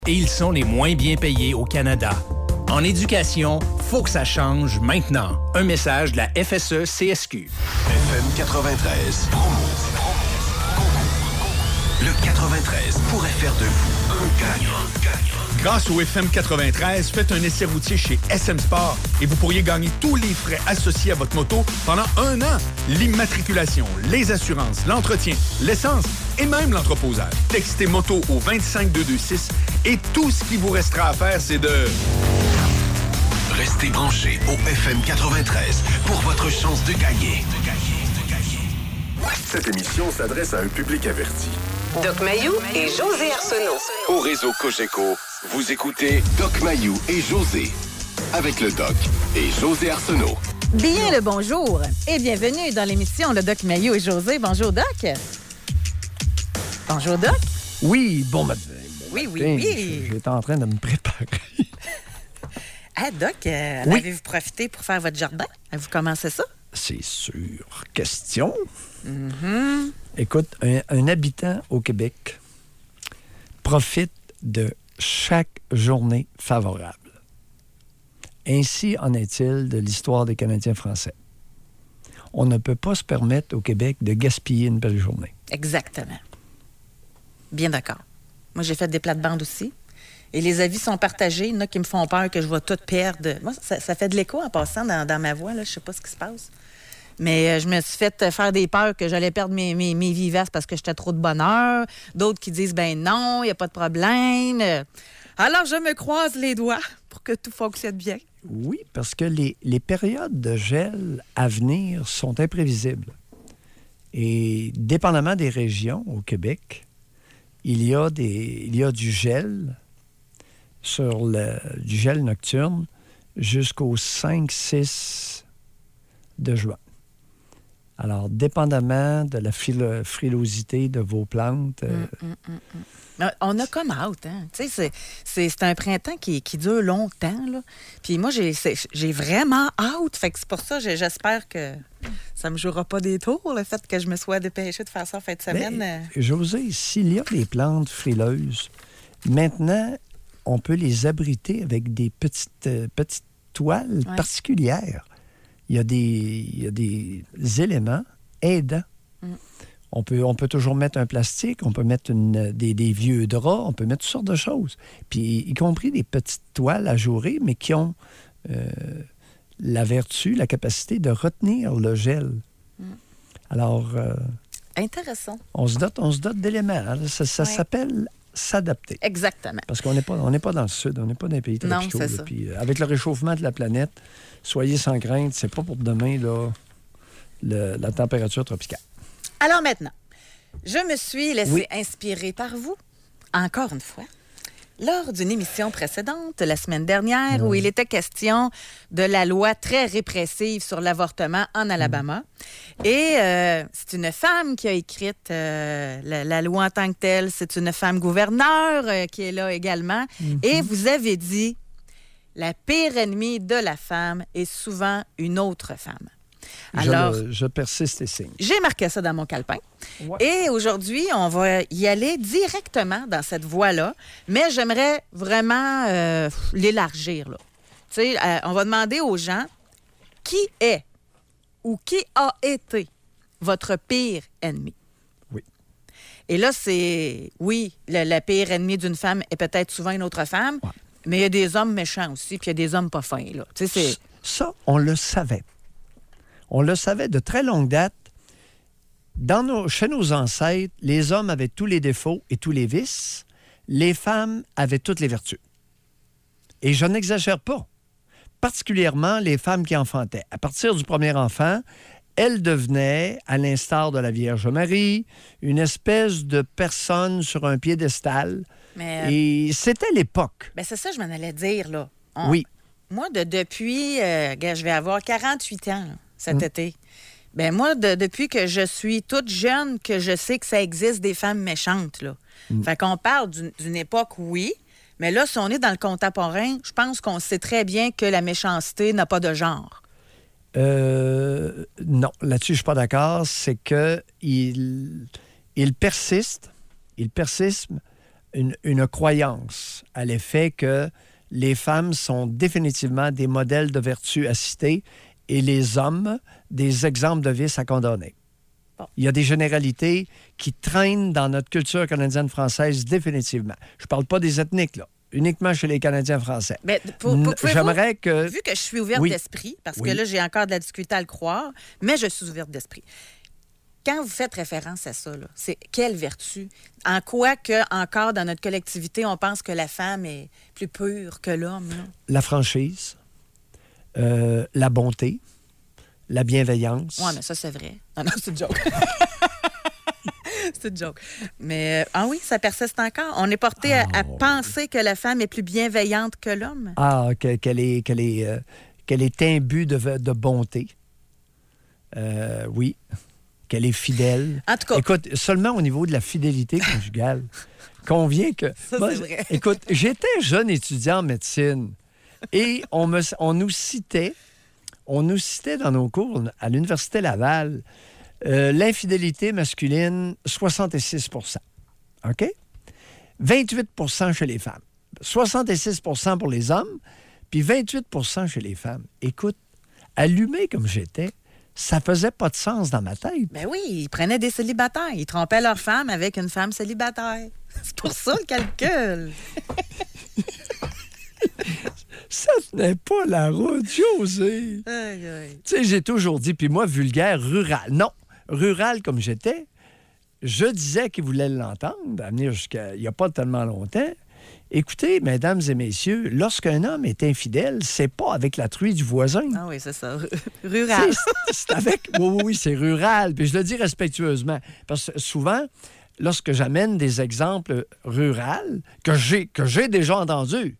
Et ils sont les moins bien payés au Canada. En éducation, faut que ça change maintenant. Un message de la FSE-CSQ. FM 93. Promo. Le 93 pourrait faire de vous un gagnant. Grâce au FM 93, faites un essai routier chez SM Sport et vous pourriez gagner tous les frais associés à votre moto pendant 1 an. L'immatriculation, les assurances, l'entretien, l'essence et même l'entreposage. Textez moto au 25226 et tout ce qu'il vous restera à faire, c'est de... Restez branchés au FM 93 pour votre chance de gagner. Cette émission s'adresse à un public averti. Doc Mayou et José Arsenault. Au réseau Cogeco, vous écoutez Doc Mayou et José. Avec le Doc et José Arsenault. Bien le bonjour et bienvenue dans l'émission Le Doc Mayou et José. Bonjour Doc. Bonjour Doc. Oui, bon matin. Oui. J'étais en train de me préparer. Doc, avez-vous profité pour faire votre jardin? Avez-vous commencé ça? C'est sûr. Question. Mm-hmm. Écoute, un habitant au Québec profite de chaque journée favorable. Ainsi en est-il de l'histoire des Canadiens français. On ne peut pas se permettre au Québec de gaspiller une belle journée. Exactement. Bien d'accord. Moi, j'ai fait des plates-bandes aussi. Et les avis sont partagés. Il y en a qui me font peur que je vais tout perdre. Moi, ça fait de l'écho en passant dans ma voix. Là. Je ne sais pas ce qui se passe. Mais je me suis fait faire des peurs que j'allais perdre mes vivaces parce que j'étais trop de bonheur. D'autres qui disent, ben non, il n'y a pas de problème. Alors, je me croise les doigts pour que tout fonctionne bien. Oui, parce que les périodes de gel à venir sont imprévisibles. Et dépendamment des régions au Québec, il y a du gel du gel nocturne jusqu'au 5-6 de juin. Alors, dépendamment de la frilosité de vos plantes... On a comme hâte, hein? Tu sais, c'est un printemps qui dure longtemps, là. Puis moi, j'ai vraiment hâte. Fait que c'est pour ça que j'espère que ça me jouera pas des tours, le fait que je me sois dépêchée de faire ça en fin de semaine. Mais, José, s'il y a des plantes frileuses, maintenant, on peut les abriter avec des petites toiles particulières. Il y a des éléments aidants. On peut toujours mettre un plastique, on peut mettre des vieux draps, on peut mettre toutes sortes de choses. Puis, y compris des petites toiles ajourées, mais qui ont la vertu, la capacité de retenir le gel. Alors... intéressant. On se dote d'éléments. Hein? Ça s'appelle s'adapter. Exactement. Parce qu'on n'est pas dans le sud, on n'est pas dans les pays tropicaux. Non, c'est ça. Puis, avec le réchauffement de la planète, soyez sans crainte, c'est pas pour demain là, la température tropicale. Alors maintenant, je me suis laissée inspirer par vous, encore une fois, lors d'une émission précédente, la semaine dernière, où il était question de la loi très répressive sur l'avortement en Alabama. Et c'est une femme qui a écrit la loi en tant que telle. C'est une femme gouverneure qui est là également. Et vous avez dit, la pire ennemie de la femme est souvent une autre femme. Alors, je persiste et signe. J'ai marqué ça dans mon calepin. Ouais. Et aujourd'hui, on va y aller directement dans cette voie-là, mais j'aimerais vraiment l'élargir. Là. Tu sais, on va demander aux gens qui est ou qui a été votre pire ennemi. Oui. Et là, c'est... Oui, la pire ennemie d'une femme est peut-être souvent une autre femme, mais il y a des hommes méchants aussi, puis il y a des hommes pas fins. Là. Tu sais, ça, on le savait. On le savait de très longue date. Chez nos ancêtres, les hommes avaient tous les défauts et tous les vices. Les femmes avaient toutes les vertus. Et je n'exagère pas. Particulièrement les femmes qui enfantaient. À partir du premier enfant, elles devenaient, à l'instar de la Vierge Marie, une espèce de personne sur un piédestal. Et c'était l'époque. Ben c'est ça que je m'en allais dire, là. Oui. Moi, depuis... je vais avoir 48 ans, là, cet été. Ben moi, depuis que je suis toute jeune, que je sais que ça existe des femmes méchantes, là. Fait qu'on parle d'une époque, oui, mais là, si on est dans le contemporain, je pense qu'on sait très bien que la méchanceté n'a pas de genre. Non, là-dessus, je ne suis pas d'accord. C'est qu'il persiste une croyance à l'effet que les femmes sont définitivement des modèles de vertu à citer et les hommes des exemples de vice à condamner. Bon. Il y a des généralités qui traînent dans notre culture canadienne-française définitivement. Je ne parle pas des ethniques, là. Uniquement chez les Canadiens français. Mais j'aimerais que... Vu que je suis ouverte d'esprit, parce que là, j'ai encore de la difficulté à le croire, mais je suis ouverte d'esprit. Quand vous faites référence à ça, là, c'est quelle vertu? En quoi que, encore dans notre collectivité, on pense que la femme est plus pure que l'homme? Là? La franchise, la bonté, la bienveillance. Oui, mais ça, c'est vrai. Non, c'est une joke. C'est une joke. Mais, oui, ça persiste encore. On est porté à penser que la femme est plus bienveillante que l'homme. Qu'elle est imbue de bonté. Oui. Qu'elle est fidèle. En tout cas... Écoute, seulement au niveau de la fidélité conjugale, convient que... Ça, c'est vrai. Écoute, j'étais jeune étudiant en médecine et on nous citait dans nos cours à l'Université Laval l'infidélité masculine, 66 %. OK? 28 % chez les femmes. 66 % pour les hommes, puis 28 % chez les femmes. Écoute, allumé comme j'étais, ça faisait pas de sens dans ma tête. Ben oui, ils prenaient des célibataires. Ils trompaient leur femme avec une femme célibataire. C'est pour ça le calcul. Ça tenait pas la route, José. Aïe, aïe. Tu sais, j'ai toujours dit, puis moi, vulgaire, rural. Non, rural comme j'étais, je disais qu'ils voulaient l'entendre, à venir jusqu'à il n'y a pas tellement longtemps. Écoutez, mesdames et messieurs, lorsqu'un homme est infidèle, c'est pas avec la truie du voisin. Ah oui, c'est ça. Rural. C'est avec... Oui, c'est rural. Puis je le dis respectueusement. Parce que souvent, lorsque j'amène des exemples ruraux que j'ai déjà entendus,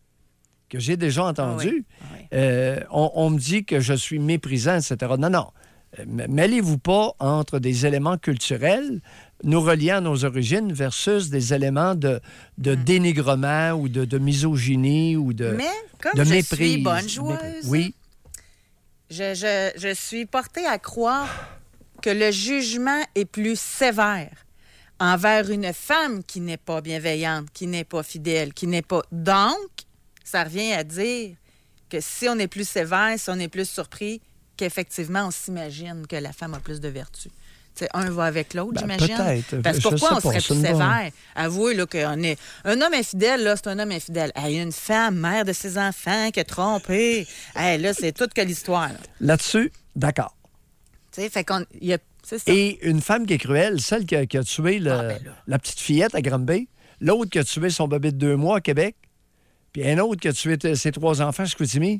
on me dit que je suis méprisant, etc. Non. Mêlez-vous pas entre des éléments culturels nous reliant à nos origines versus des éléments de dénigrement ou de misogynie ou de mépris. Mais comme je suis bonne joueuse, oui. Je suis portée à croire que le jugement est plus sévère envers une femme qui n'est pas bienveillante, qui n'est pas fidèle, qui n'est pas... Donc, ça revient à dire que si on est plus sévère, si on est plus surpris, qu'effectivement, on s'imagine que la femme a plus de vertu. T'sais, un va avec l'autre, j'imagine. Peut-être. Parce que pourquoi on serait plus sévère? Avouez là, qu'on est... Un homme infidèle, là, c'est un homme infidèle. Hey, une femme, mère de ses enfants, qui a trompé. Hey, là, c'est toute que l'histoire. Là-dessus, d'accord. T'sais, fait qu'on... C'est ça. Et une femme qui est cruelle, celle qui a tué la petite fillette à Granby, l'autre qui a tué son bébé de 2 mois à Québec, puis un autre qui a tué ses 3 enfants à Chicoutimi.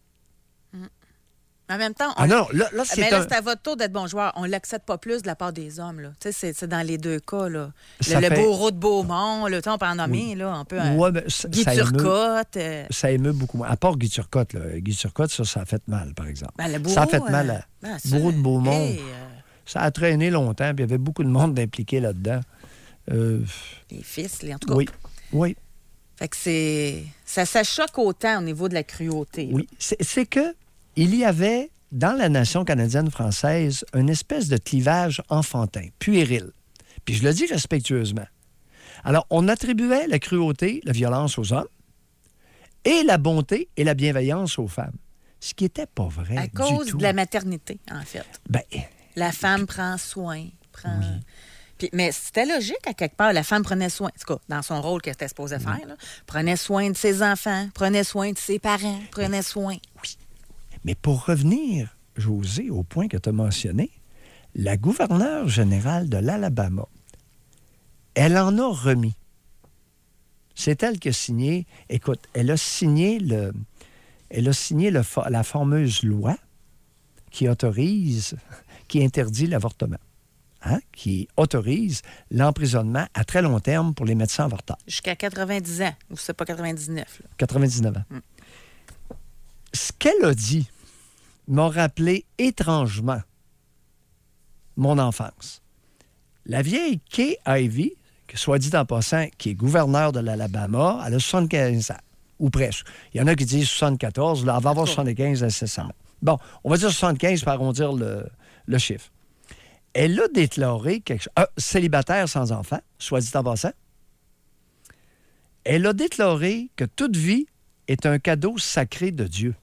En même temps, là, c'est à votre tour d'être bon joueur. On ne l'accepte pas plus de la part des hommes. Là. C'est dans les deux cas. Là. Le bourreau de Beaumont, on peut en nommer. Là, on peut, Guy Turcotte. Ça émeut beaucoup moins. À part Guy Turcotte. Là. Guy Turcotte, ça a fait mal, par exemple. Le bourreau, ça a fait mal à bourreau de Beaumont. Ça a traîné longtemps, puis il y avait beaucoup de monde impliqué là-dedans. Les fils, en tout cas. Oui. Fait que ça choque autant au niveau de la cruauté. Oui. C'est que il y avait, dans la nation canadienne-française, une espèce de clivage enfantin, puéril. Puis je le dis respectueusement. Alors, on attribuait la cruauté, la violence aux hommes, et la bonté et la bienveillance aux femmes. Ce qui n'était pas vrai à cause de la maternité, en fait. La femme prend soin. Oui. Mais c'était logique, à quelque part. La femme prenait soin, en tout cas, dans son rôle qu'elle était supposée faire, là, prenait soin de ses enfants, prenait soin de ses parents, prenait soin. Oui. Mais pour revenir, José, au point que tu as mentionné, la gouverneure générale de l'Alabama, elle en a remis. C'est elle qui a signé... Écoute, elle a signé la fameuse loi qui interdit l'avortement, qui autorise l'emprisonnement à très long terme pour les médecins avorteurs. Jusqu'à 90 ans, ou c'est pas 99. Là. 99 ans. Ce qu'elle a dit m'a rappelé étrangement mon enfance. La vieille Kay Ivey, que soit dit en passant, qui est gouverneure de l'Alabama, elle a 75 ans, ou presque. Il y en a qui disent 74, là, elle va avoir 75 incessamment. Bon, on va dire 75 pour arrondir le chiffre. Elle a déclaré quelque chose. Célibataire sans enfant, soit dit en passant. Elle a déclaré que toute vie est un cadeau sacré de Dieu.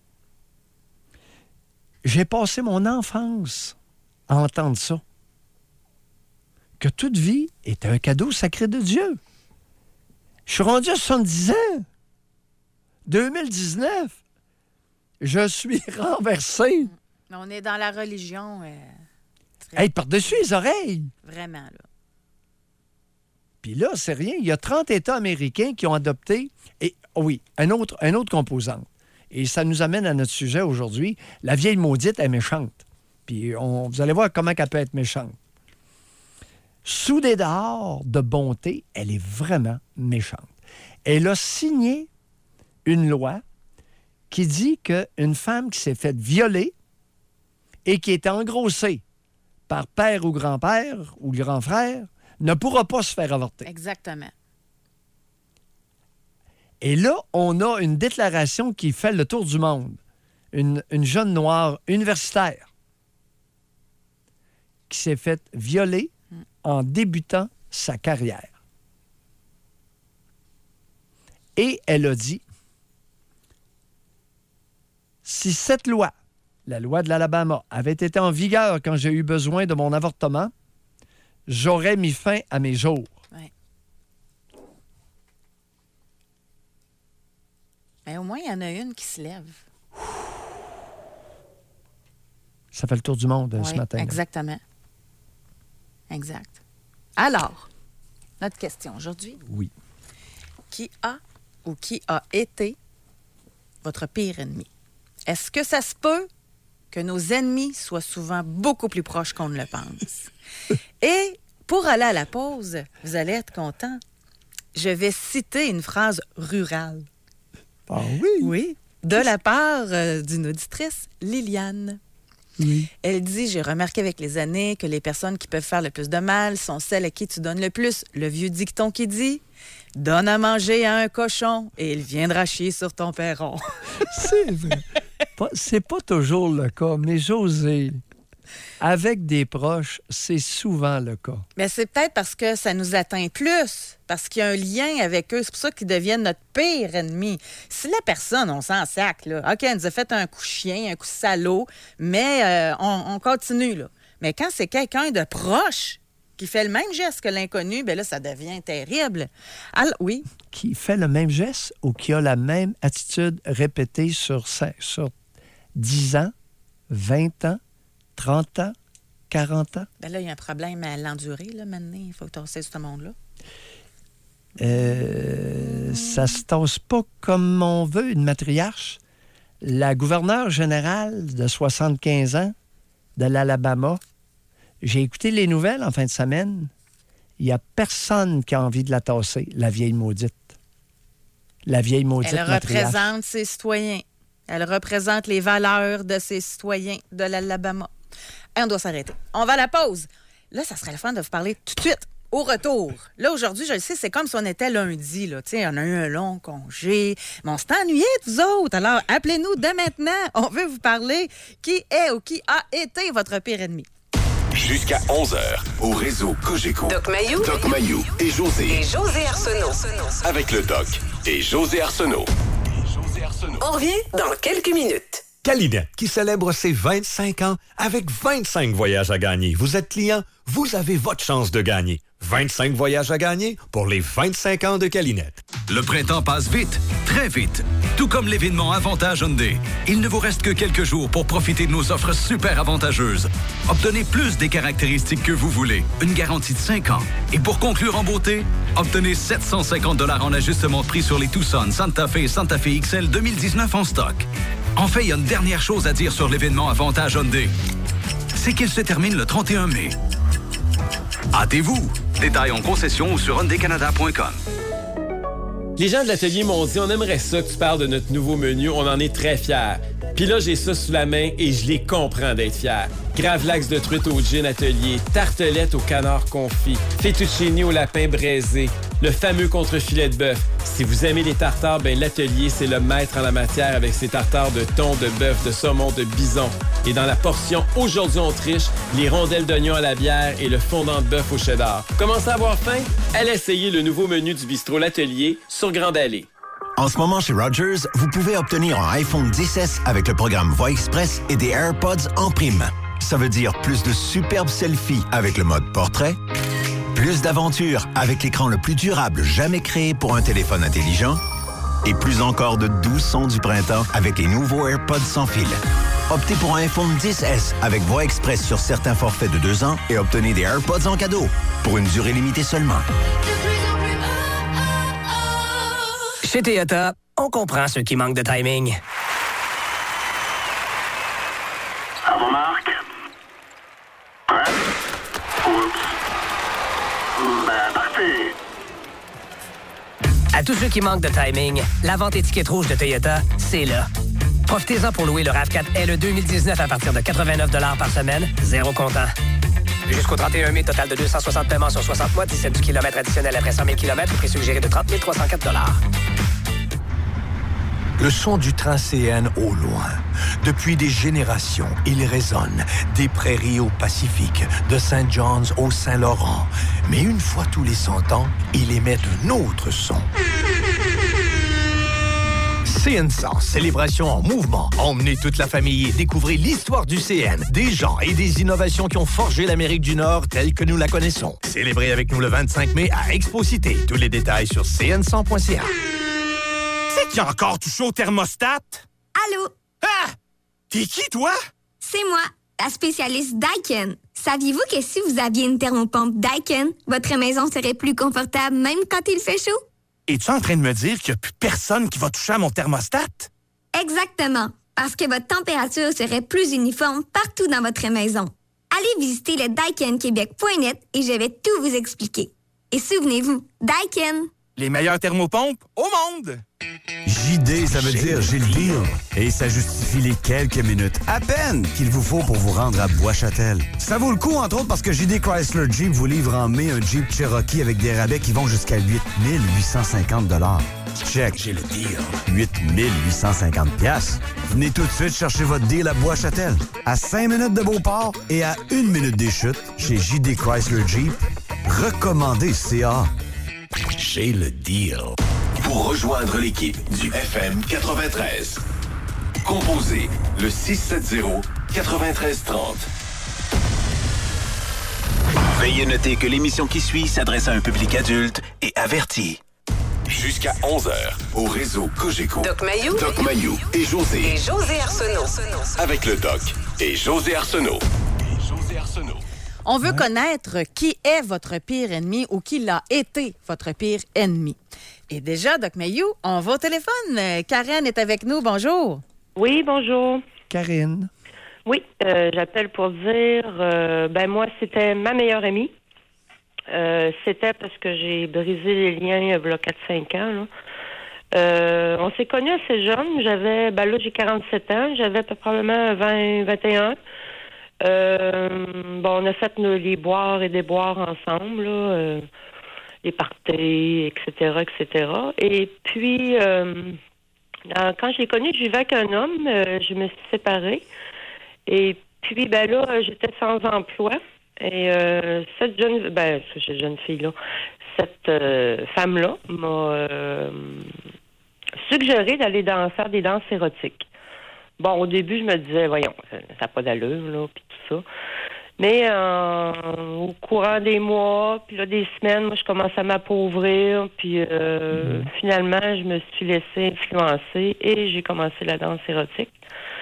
J'ai passé mon enfance à entendre ça. Que toute vie est un cadeau sacré de Dieu. Je suis rendu à 70 ans. 2019. Je suis renversé. Mais on est dans la religion. Hey, par-dessus les oreilles. Vraiment, là. Puis là, c'est rien. Il y a 30 États américains qui ont adopté... Et oui, un autre composante. Et ça nous amène à notre sujet aujourd'hui. La vieille maudite est méchante. Puis vous allez voir comment elle peut être méchante. Sous des dehors de bonté, elle est vraiment méchante. Elle a signé une loi qui dit qu'une femme qui s'est faite violer et qui est engrossée par père ou grand-père ou grand frère ne pourra pas se faire avorter. Exactement. Et là, on a une déclaration qui fait le tour du monde. Une jeune noire universitaire qui s'est faite violer en débutant sa carrière. Et elle a dit, si cette loi, la loi de l'Alabama, avait été en vigueur quand j'ai eu besoin de mon avortement, j'aurais mis fin à mes jours. Ouais. Mais au moins, il y en a une qui se lève. Ça fait le tour du monde ce matin. Exactement. Exact. Alors, notre question aujourd'hui. Oui. Qui a ou qui a été votre pire ennemi? Est-ce que ça se peut que nos ennemis soient souvent beaucoup plus proches qu'on ne le pense? Et pour aller à la pause, vous allez être content. Je vais citer une phrase rurale. Ah oui? Oui. De la part d'une auditrice, Liliane. Oui. Elle dit, j'ai remarqué avec les années que les personnes qui peuvent faire le plus de mal sont celles à qui tu donnes le plus. Le vieux dicton qui dit, donne à manger à un cochon et il viendra chier sur ton perron. C'est vrai. C'est pas toujours le cas, mais Josée, avec des proches, c'est souvent le cas. Mais c'est peut-être parce que ça nous atteint plus, parce qu'il y a un lien avec eux. C'est pour ça qu'ils deviennent notre pire ennemi. Si la personne, on s'en sac, là, OK, elle nous a fait un coup chien, un coup salaud, mais on continue, là. Mais quand c'est quelqu'un de proche qui fait le même geste que l'inconnu, bien là, ça devient terrible. Alors, oui. Qui fait le même geste ou qui a la même attitude répétée sur 10 ans, 20 ans, 30 ans, 40 ans? Bien là, il y a un problème à l'endurer, là, maintenant. Il faut que tu tasses ce monde-là. Ça se tasse pas comme on veut, une matriarche. La gouverneure générale de 75 ans de l'Alabama, j'ai écouté les nouvelles en fin de semaine. Il n'y a personne qui a envie de la tasser, la vieille maudite. La vieille maudite matriarche. Elle représente ses citoyens. Elle représente les valeurs de ses citoyens de l'Alabama. Et on doit s'arrêter. On va à la pause. Là, ça serait le fun de vous parler tout de suite. Au retour. Là, aujourd'hui, je le sais, c'est comme si on était lundi. Là. On a eu un long congé. Mais on s'est ennuyés, vous autres. Alors, appelez-nous dès maintenant. On veut vous parler qui est ou qui a été votre pire ennemi. Jusqu'à 11h, au réseau Cogeco. Doc Mayou. Doc Mayou et José. Et José Arsenault. Avec le Doc et José Arsenault. On revient dans quelques minutes. Calinette, qui célèbre ses 25 ans avec 25 voyages à gagner. Vous êtes client, vous avez votre chance de gagner. 25 voyages à gagner pour les 25 ans de Calinette. Le printemps passe vite, très vite. Tout comme l'événement Avantage Hyundai. Il ne vous reste que quelques jours pour profiter de nos offres super avantageuses. Obtenez plus des caractéristiques que vous voulez. Une garantie de 5 ans. Et pour conclure en beauté, obtenez 750 $ en ajustement de prix sur les Tucson, Santa Fe et Santa Fe XL 2019 en stock. Enfin, il y a une dernière chose à dire sur l'événement Avantage Hyundai. C'est qu'il se termine le 31 mai. Hâtez-vous! Détails en concession ou sur hyundaicanada.com. Les gens de l'atelier m'ont dit, on aimerait ça que tu parles de notre nouveau menu, on en est très fiers. Puis là, j'ai ça sous la main et je les comprends d'être fiers. Gravlax de truite au gin atelier, tartelette au canard confit, fettuccine au lapin braisé, le fameux contre-filet de bœuf. Si vous aimez les tartares, ben l'atelier, c'est le maître en la matière avec ses tartares de thon, de bœuf, de saumon, de bison. Et dans la portion Aujourd'hui on triche, les rondelles d'oignon à la bière et le fondant de bœuf au cheddar. Commencez à avoir faim? Allez essayer le nouveau menu du bistrot L'Atelier sur Grande Allée. En ce moment, chez Rogers, vous pouvez obtenir un iPhone XS avec le programme Voix Express et des AirPods en prime. Ça veut dire plus de superbes selfies avec le mode portrait, plus d'aventures avec l'écran le plus durable jamais créé pour un téléphone intelligent et plus encore de doux sons du printemps avec les nouveaux AirPods sans fil. Optez pour un iPhone XS avec Voix Express sur certains forfaits de 2 ans et obtenez des AirPods en cadeau pour une durée limitée seulement. Chez Toyota, on comprend ceux qui manquent de timing. À vos marques. Prêt? Oups. Ben, parfait. À tous ceux qui manquent de timing, la vente étiquette rouge de Toyota, c'est là. Profitez-en pour louer le RAV4 LE 2019 à partir de 89 $ par semaine, 0 comptant. Jusqu'au 31 mai, total de 260 paiements sur 60 mois, 17 du kilomètre additionnel après 100 000 km, prix suggéré de 30 304 $. Le son du train CN au loin. Depuis des générations, il résonne des prairies au Pacifique, de St. John's au Saint-Laurent. Mais une fois tous les 100 ans, il émet un autre son. CN100, célébration en mouvement. Emmenez toute la famille et découvrez l'histoire du CN, des gens et des innovations qui ont forgé l'Amérique du Nord telle que nous la connaissons. Célébrez avec nous le 25 mai à Expo Cité. Tous les détails sur cn100.ca. C'est qui a encore touché au thermostat? Allô? Ah! T'es qui, toi? C'est moi, la spécialiste Daikin. Saviez-vous que si vous aviez une thermopompe Daikin, votre maison serait plus confortable même quand il fait chaud? Es-tu en train de me dire qu'il n'y a plus personne qui va toucher à mon thermostat? Exactement, parce que votre température serait plus uniforme partout dans votre maison. Allez visiter le daikinquebec.net et je vais tout vous expliquer. Et souvenez-vous, Daikin. Les meilleures thermopompes au monde! JD, ça veut dire j'ai le deal. Et ça justifie les quelques minutes à peine qu'il vous faut pour vous rendre à Bois-Châtel. Ça vaut le coup, entre autres, parce que JD Chrysler Jeep vous livre en mai un Jeep Cherokee avec des rabais qui vont jusqu'à 8 850 $. Check, j'ai le deal. 8 850 $. Venez tout de suite chercher votre deal à Bois-Châtel. À 5 minutes de Beauport et à 1 minute des Chutes, chez JD Chrysler Jeep. Recommandé CA. J'ai le deal. Pour rejoindre l'équipe du FM 93, composez le 670-9330. Veuillez noter que l'émission qui suit s'adresse à un public adulte et averti. Jusqu'à 11h, au réseau Cogeco. Doc Mayou. Doc Mayou et José. Et José Arsenault. Avec le Doc et José Arsenault. On veut connaître qui est votre pire ennemi ou qui l'a été votre pire ennemi. Et déjà, Doc Mayou, on va au téléphone. Karen est avec nous. Bonjour. Oui, bonjour. Karine. Oui, j'appelle pour dire, moi, c'était ma meilleure amie. C'était parce que j'ai brisé les liens il y a 4-5 ans. Là. On s'est connus assez jeunes. J'ai 47 ans. J'avais probablement 20-21. On a fait les boires et déboires ensemble, là, les parties, etc., etc. Et puis, quand je l'ai connu, je vivais avec un homme, je me suis séparée. Et puis, j'étais sans emploi. Et cette jeune fille-là, cette femme-là m'a suggéré d'aller faire des danses érotiques. Bon, au début, je me disais, voyons, ça n'a pas d'allure, là, puis tout ça. Mais au courant des mois, puis là, des semaines, moi, je commence à m'appauvrir, puis finalement, je me suis laissée influencer et j'ai commencé la danse érotique.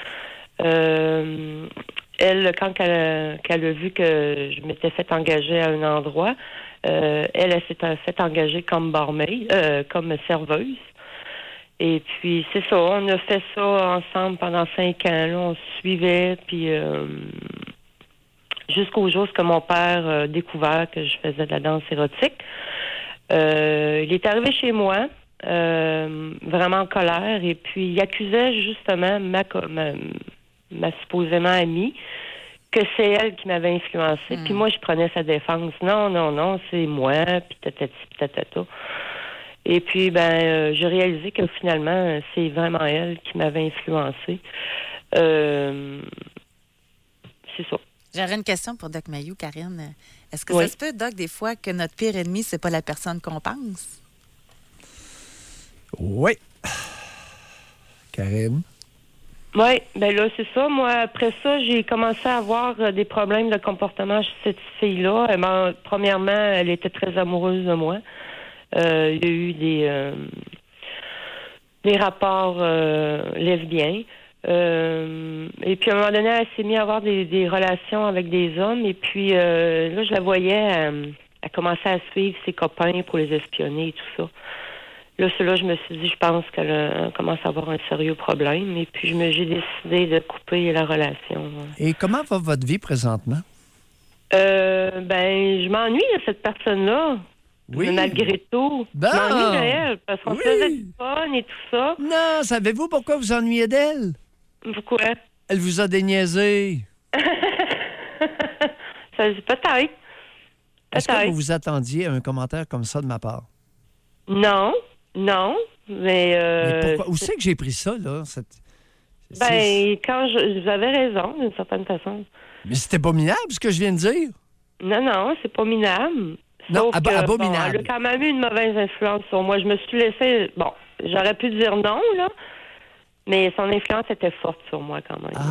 Elle, quand elle a vu que je m'étais fait engager à un endroit, elle s'est fait engager comme barmaid, comme serveuse. Et puis, c'est ça, on a fait ça ensemble pendant 5 ans. Là, on se suivait, puis jusqu'au jour où mon père a découvert que je faisais de la danse érotique. Il est arrivé chez moi, vraiment en colère, et puis il accusait justement ma supposément amie que c'est elle qui m'avait influencée. Puis moi, je prenais sa défense. Non, c'est moi, puis tatati, tatata. Et puis, j'ai réalisé que finalement, c'est vraiment elle qui m'avait influencée. C'est ça. J'aurais une question pour Doc Mayou, Karine. Est-ce que ça se peut, Doc, des fois, que notre pire ennemi, c'est pas la personne qu'on pense? Oui. Karine? Oui, là, c'est ça. Moi, après ça, j'ai commencé à avoir des problèmes de comportement chez cette fille-là. Premièrement, elle était très amoureuse de moi. Il y a eu des rapports lesbiens. Et puis, à un moment donné, elle s'est mise à avoir des relations avec des hommes. Et puis, là, je la voyais, elle commençait à suivre ses copains pour les espionner et tout ça. Là, je me suis dit, je pense qu'elle commence à avoir un sérieux problème. Et puis, j'ai décidé de couper la relation. Et comment va votre vie présentement? Je m'ennuie de cette personne-là. Oui. Malgré tout. Je m'ennuie de elle, parce qu'on faisait du fun et tout ça. Non, savez-vous pourquoi vous ennuyez d'elle? Pourquoi? Elle vous a déniaisé. Peut-être. Est-ce que vous vous attendiez à un commentaire comme ça de ma part? Non, mais pourquoi? Où c'est que j'ai pris ça, là? Quand vous avez raison, d'une certaine façon. Mais c'était pas minable, ce que je viens de dire? Non, c'est pas minable. Non, abominable. Bon, elle a quand même eu une mauvaise influence sur moi. Je me suis laissée... Bon, j'aurais pu dire non, là, mais son influence était forte sur moi quand même.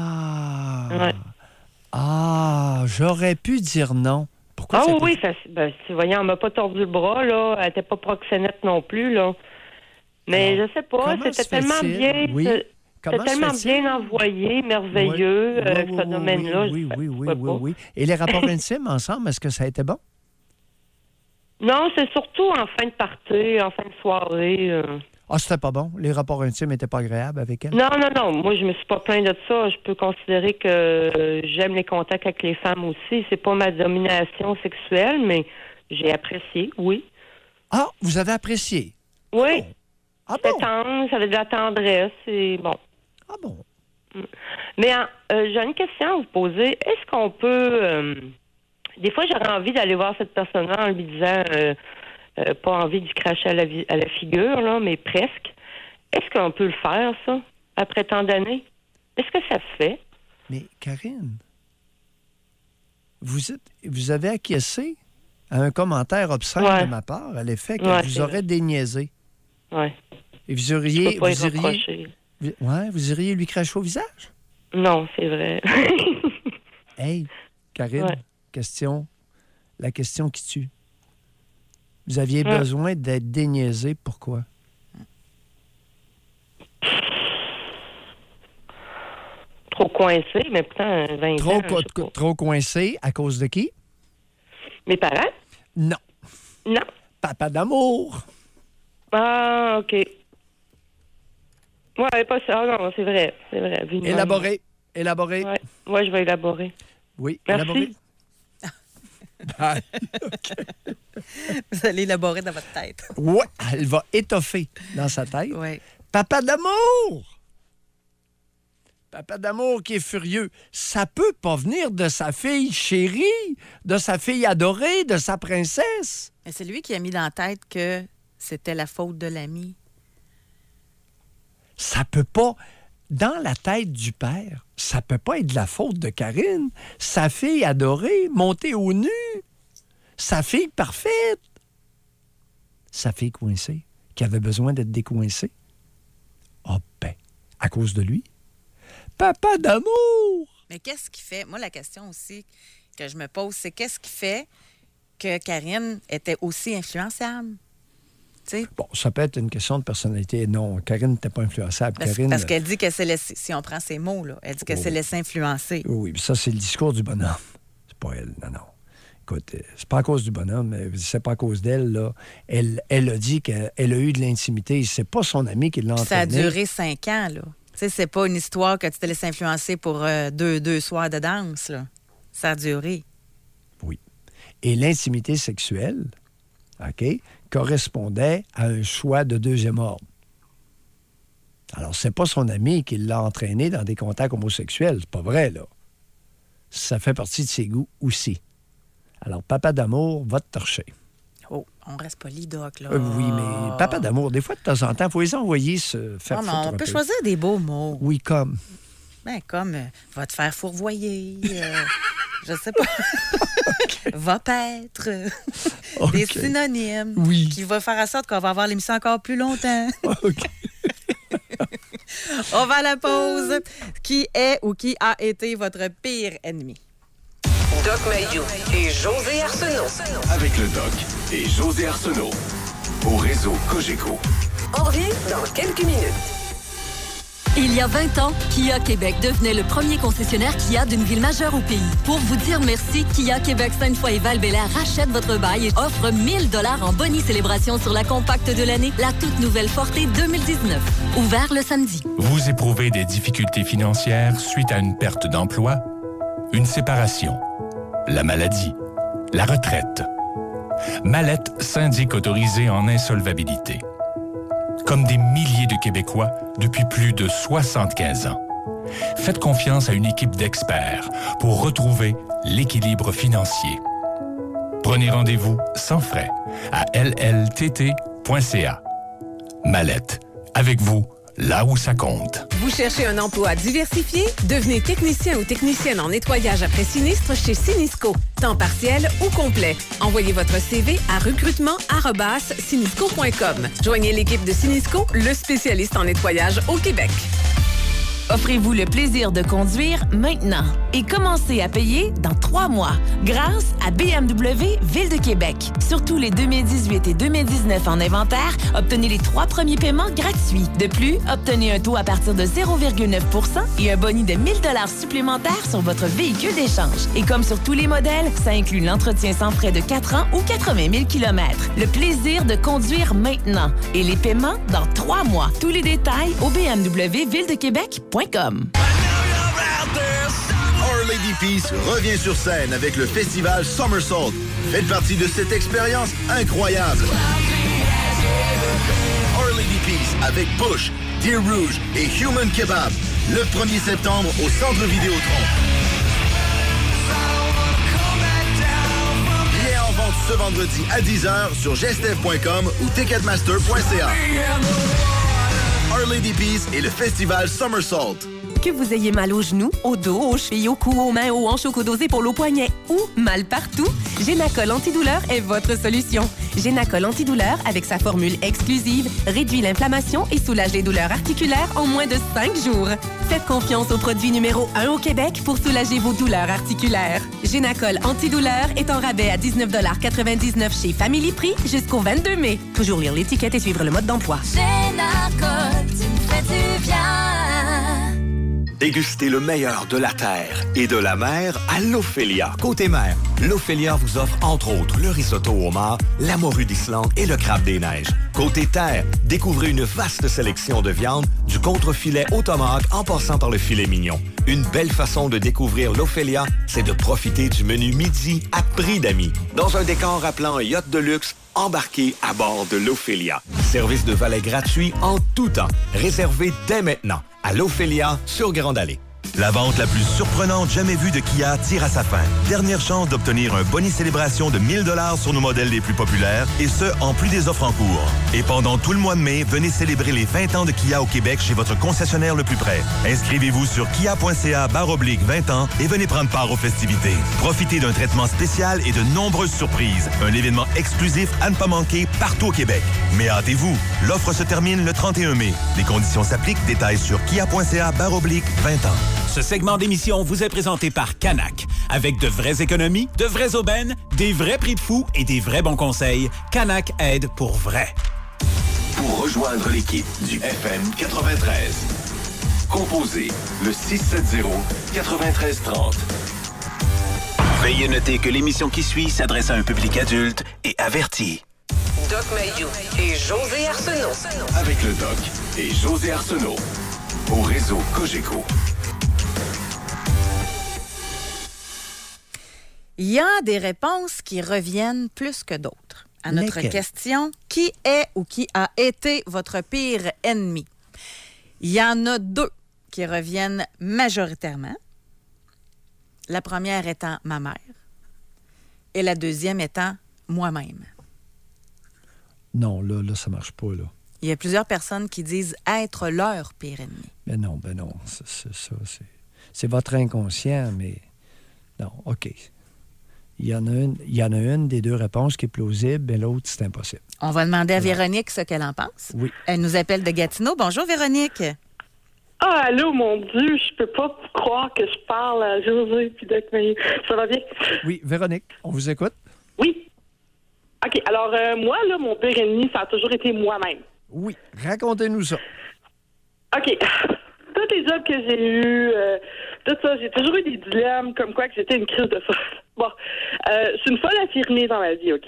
J'aurais pu dire non. Pourquoi oui, tu voyais, on m'a pas tordu le bras, là. Elle était pas proxénète non plus, là. Mais je sais pas, c'était tellement bien... Oui. C'était tellement bien envoyé, merveilleux, ce domaine-là. Oui. Et les rapports intimes ensemble, est-ce que ça a été bon? Non, c'est surtout en fin de partie, en fin de soirée. C'était pas bon? Les rapports intimes n'étaient pas agréables avec elle? Non. Moi, je me suis pas plaint de ça. Je peux considérer que j'aime les contacts avec les femmes aussi. C'est pas ma domination sexuelle, mais j'ai apprécié, oui. Ah, vous avez apprécié? Oui. C'était tendre, ça avait de la tendresse, et bon. Ah bon? Mais j'ai une question à vous poser. Est-ce qu'on peut... des fois, j'aurais envie d'aller voir cette personne-là en lui disant, pas envie de lui cracher à la figure, là, mais presque. Est-ce qu'on peut le faire, ça, après tant d'années? Est-ce que ça se fait? Mais, Karine, vous avez acquiescé à un commentaire obscène de ma part à l'effet que vous aurez déniaisé. Oui. Et vous iriez lui cracher au visage? Non, c'est vrai. Hey, Karine, la question qui tue. Vous aviez besoin d'être déniaisé, pourquoi? Trop coincé, mais pourtant, 20 ans... Trop coincé, à cause de qui? Mes parents? Non. Non. Papa d'amour. Ah, OK. Ouais, pas ça. Non, c'est vrai. Élaborer. Ouais, je vais élaborer. Oui, merci. Élaborer. OK. Vous allez élaborer dans votre tête. Oui, elle va étoffer dans sa tête. Oui. Papa d'amour! Papa d'amour qui est furieux. Ça peut pas venir de sa fille chérie, de sa fille adorée, de sa princesse. Mais c'est lui qui a mis dans la tête que c'était la faute de l'ami. Ça peut pas... Dans la tête du père, ça peut pas être de la faute de Karine. Sa fille adorée, montée au nu. Sa fille parfaite. Sa fille coincée, qui avait besoin d'être décoincée. À cause de lui. Papa d'amour! Mais qu'est-ce qui fait... Moi, la question aussi que je me pose, c'est qu'est-ce qui fait que Karine était aussi influençable? T'sais? Bon, ça peut être une question de personnalité. Non, Karine n'était pas influençable. Parce qu'elle dit qu'elle s'est laissée... Si on prend ses mots, là, elle dit qu'elle s'est laissée influencer. Oui, ça, c'est le discours du bonhomme. C'est pas elle, non. Écoute, c'est pas à cause du bonhomme, c'est pas à cause d'elle, là. Elle a dit qu'elle a eu de l'intimité. C'est pas son ami qui l'a entraîné. Ça a duré 5 ans, là. Tu sais, c'est pas une histoire que tu te laisses influencer pour deux soirs de danse, là. Ça a duré. Oui. Et l'intimité sexuelle, OK, correspondait à un choix de deuxième ordre. Alors, c'est pas son ami qui l'a entraîné dans des contacts homosexuels. C'est pas vrai, là. ça fait partie de ses goûts aussi. Alors, Papa d'amour va te torcher. Oh, on reste poli, Doc, là. Oui, mais Papa d'amour, des fois, de temps en temps, il faut les envoyer se faire foutre un on peut peu. choisir des beaux mots. Oui, comme. Ben, comme va te faire fourvoyer, je sais pas. Va paître. Des synonymes. Oui. Qui va faire en sorte qu'on va avoir l'émission encore plus longtemps. On va à la pause. Qui est ou qui a été votre pire ennemi? Doc Mayou et José Arsenault. Avec le Doc et José Arsenault. Au réseau Cogeco. On revient dans quelques minutes. Il y a 20 ans, Kia Québec devenait le premier concessionnaire Kia d'une ville majeure au pays. Pour vous dire merci, Kia Québec Sainte-Foy et Val-Bélair rachète votre bail et offre 1 000 $ en boni célébration sur la compacte de l'année, la toute nouvelle Forte 2019. Ouvert le samedi. Vous éprouvez des difficultés financières suite à une perte d'emploi, une séparation, la maladie, la retraite. Mallette, syndic autorisé en insolvabilité. Comme des milliers de Québécois depuis plus de 75 ans. Faites confiance à une équipe d'experts pour retrouver l'équilibre financier. Prenez rendez-vous sans frais à lltt.ca. Mallette, avec vous, là où ça compte. Vous cherchez un emploi diversifié? Devenez technicien ou technicienne en nettoyage après sinistre chez Sinisco. Temps partiel ou complet. Envoyez votre CV à recrutement@sinisco.com. Joignez l'équipe de Sinisco, le spécialiste en nettoyage au Québec. Offrez-vous le plaisir de conduire maintenant et commencez à payer dans 3 mois grâce à BMW Ville de Québec. Surtout les 2018 et 2019 en inventaire, obtenez les 3 premiers paiements gratuits. De plus, obtenez un taux à partir de 0,9% et un boni de 1 000 $ supplémentaires sur votre véhicule d'échange. Et comme sur tous les modèles, ça inclut l'entretien sans frais de 4 ans ou 80 000 km. Le plaisir de conduire maintenant et les paiements dans 3 mois. Tous les détails au bmwvilledequebec.com. Our Lady Peace revient sur scène avec le festival Somersault. Faites partie de cette expérience incroyable. Our Lady Peace avec Bush, Deer Rouge et Human Kebab. Le 1er septembre au Centre Vidéotron. Billets en vente ce vendredi à 10h sur gestev.com ou ticketmaster.ca. Our Lady Peace et le festival Somersault. Que vous ayez mal aux genoux, au dos, aux chevilles, au cou, aux mains, aux hanches, aux coudes, aux épaules, aux poignets ou mal partout, Génacol Antidouleur est votre solution. Génacol Antidouleur, avec sa formule exclusive, réduit l'inflammation et soulage les douleurs articulaires en moins de 5 jours. Faites confiance au produit numéro 1 au Québec pour soulager vos douleurs articulaires. Génacol Antidouleur est en rabais à 19,99 $ chez Family Prix jusqu'au 22 mai. Toujours lire l'étiquette et suivre le mode d'emploi. Génacol, tu me fais du bien. Dégustez le meilleur de la terre et de la mer à l'Ophélia. Côté mer, l'Ophélia vous offre entre autres le risotto au homard, la morue d'Islande et le crabe des neiges. Côté terre, découvrez une vaste sélection de viande, du contrefilet au tomahawk en passant par le filet mignon. Une belle façon de découvrir l'Ophélia, c'est de profiter du menu midi à prix d'amis. Dans un décor rappelant un yacht de luxe, embarqué à bord de l'Ophélia. Service de valet gratuit en tout temps. Réservé dès maintenant à l'Ophélia sur Grande Allée. La vente la plus surprenante jamais vue de Kia tire à sa fin. Dernière chance d'obtenir un boni célébration de 1 000 $ sur nos modèles les plus populaires, et ce, en plus des offres en cours. Et pendant tout le mois de mai, venez célébrer les 20 ans de Kia au Québec chez votre concessionnaire le plus près. Inscrivez-vous sur kia.ca/20 ans et venez prendre part aux festivités. Profitez d'un traitement spécial et de nombreuses surprises. Un événement exclusif à ne pas manquer partout au Québec. Mais hâtez-vous, l'offre se termine le 31 mai. Les conditions s'appliquent, détails sur kia.ca/20 ans. Ce segment d'émission vous est présenté par Canac. Avec de vraies économies, de vraies aubaines, des vrais prix de fou et des vrais bons conseils, Canac aide pour vrai. Pour rejoindre l'équipe du FM 93, composez le 670-9330. Veuillez noter que l'émission qui suit s'adresse à un public adulte et averti. Doc Mayou et José Arsenault. Avec le Doc et José Arsenault. Au réseau Cogeco. Il y a des réponses qui reviennent plus que d'autres. À notre question, qui est ou qui a été votre pire ennemi? Il y en a 2 qui reviennent majoritairement. La première étant ma mère et la deuxième étant moi-même. Non, là, ça marche pas, là. Il y a plusieurs personnes qui disent être leur pire ennemi. Ben non. C'est votre inconscient, mais... Non, OK. Il y en a une des deux réponses qui est plausible, mais l'autre, c'est impossible. On va demander à Véronique ce qu'elle en pense. Oui. Elle nous appelle de Gatineau. Bonjour, Véronique. Ah, allô, mon Dieu, je peux pas croire que je parle à José puis Doc Mayou. Ça va bien? Oui, Véronique, on vous écoute? Oui. OK, alors, moi, là, mon pire ennemi, ça a toujours été moi-même. Oui, racontez-nous ça. OK. Tous les jobs que j'ai eus, tout ça, j'ai toujours eu des dilemmes comme quoi que j'étais une crise de force. Bon, je suis une folle affirmée dans la vie, OK?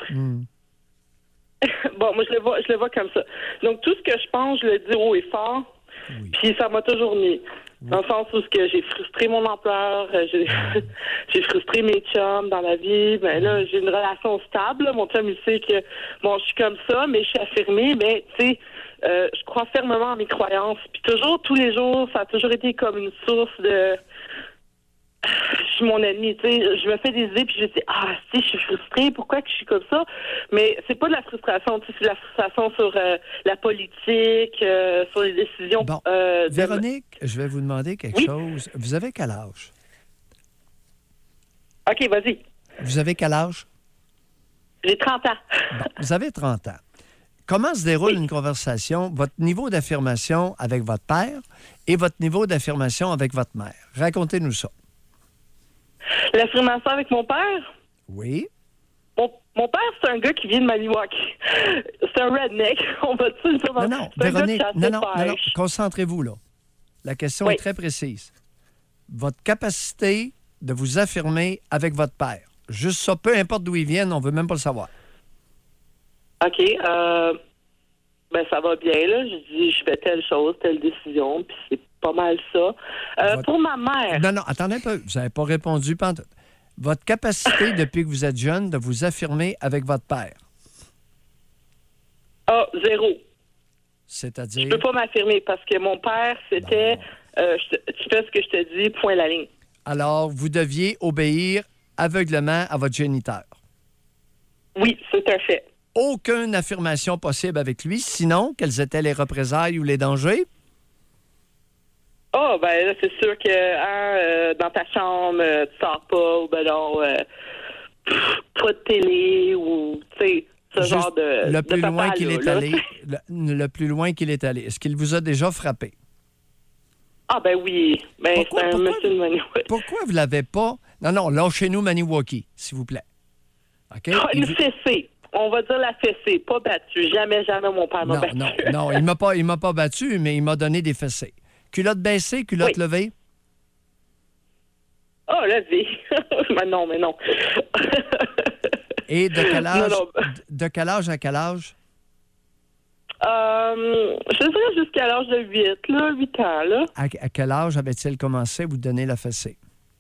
Bon, moi, je le vois comme ça. Donc, tout ce que je pense, je le dis haut et fort. Puis ça m'a toujours mis. Dans le sens où j'ai frustré mon employeur, j'ai frustré mes chums dans la vie. Ben là, j'ai une relation stable. Là. Mon chum, il sait que, bon, je suis comme ça, mais je suis affirmée. Mais, tu sais, je crois fermement en mes croyances. Puis toujours, tous les jours, ça a toujours été comme une source de... Je suis mon ennemi, tu sais, je me fais des idées puis je dis si je suis frustrée, pourquoi que je suis comme ça? Mais c'est pas de la frustration, tu sais, c'est de la frustration sur la politique, sur les décisions. Bon, Véronique, je vais vous demander quelque chose. Vous avez quel âge? OK, vas-y. Vous avez quel âge? J'ai 30 ans. Bon, vous avez 30 ans. Comment se déroule une conversation, votre niveau d'affirmation avec votre père et votre niveau d'affirmation avec votre mère? Racontez-nous ça. L'affirmation avec mon père? Oui. Mon père, c'est un gars qui vient de Maniwaki. C'est un redneck. On va dire ça. Non, Véronique, non, concentrez-vous, là. La question est très précise. Votre capacité de vous affirmer avec votre père. Juste ça, peu importe d'où ils viennent, on ne veut même pas le savoir. OK. Ben, ça va bien, là. Je dis, je fais telle chose, telle décision, puis c'est pas mal ça. Pour ma mère... Non, attendez un peu. Vous n'avez pas répondu pantoute. Votre capacité, depuis que vous êtes jeune, de vous affirmer avec votre père? Zéro. C'est-à-dire? Je peux pas m'affirmer parce que mon père, c'était... tu fais ce que je te dis, point la ligne. Alors, vous deviez obéir aveuglement à votre géniteur? Oui, c'est un fait. Aucune affirmation possible avec lui. Sinon, quelles étaient les représailles ou les dangers? Ben là, c'est sûr que dans ta chambre, tu sors pas, ou ben non, pas de télé, ou, tu sais, ce genre de... Le plus loin qu'il est allé, là. le plus loin qu'il est allé, est-ce qu'il vous a déjà frappé? Ben oui. Ben, c'est un monsieur de Maniwaki. Pourquoi vous l'avez pas... Non, lâchez-nous Maniwaki, s'il vous plaît. OK? Une fessée. On va dire la fessée, pas battue. Jamais mon père m'a battu. Non, il m'a pas battu, mais il m'a donné des fessées. Culotte baissée, culotte levée? Levée. mais non. Et de quel âge? De quel âge à quel âge? Je dirais jusqu'à l'âge de 8 ans, là. À quel âge avait-il commencé à vous donner la fessée?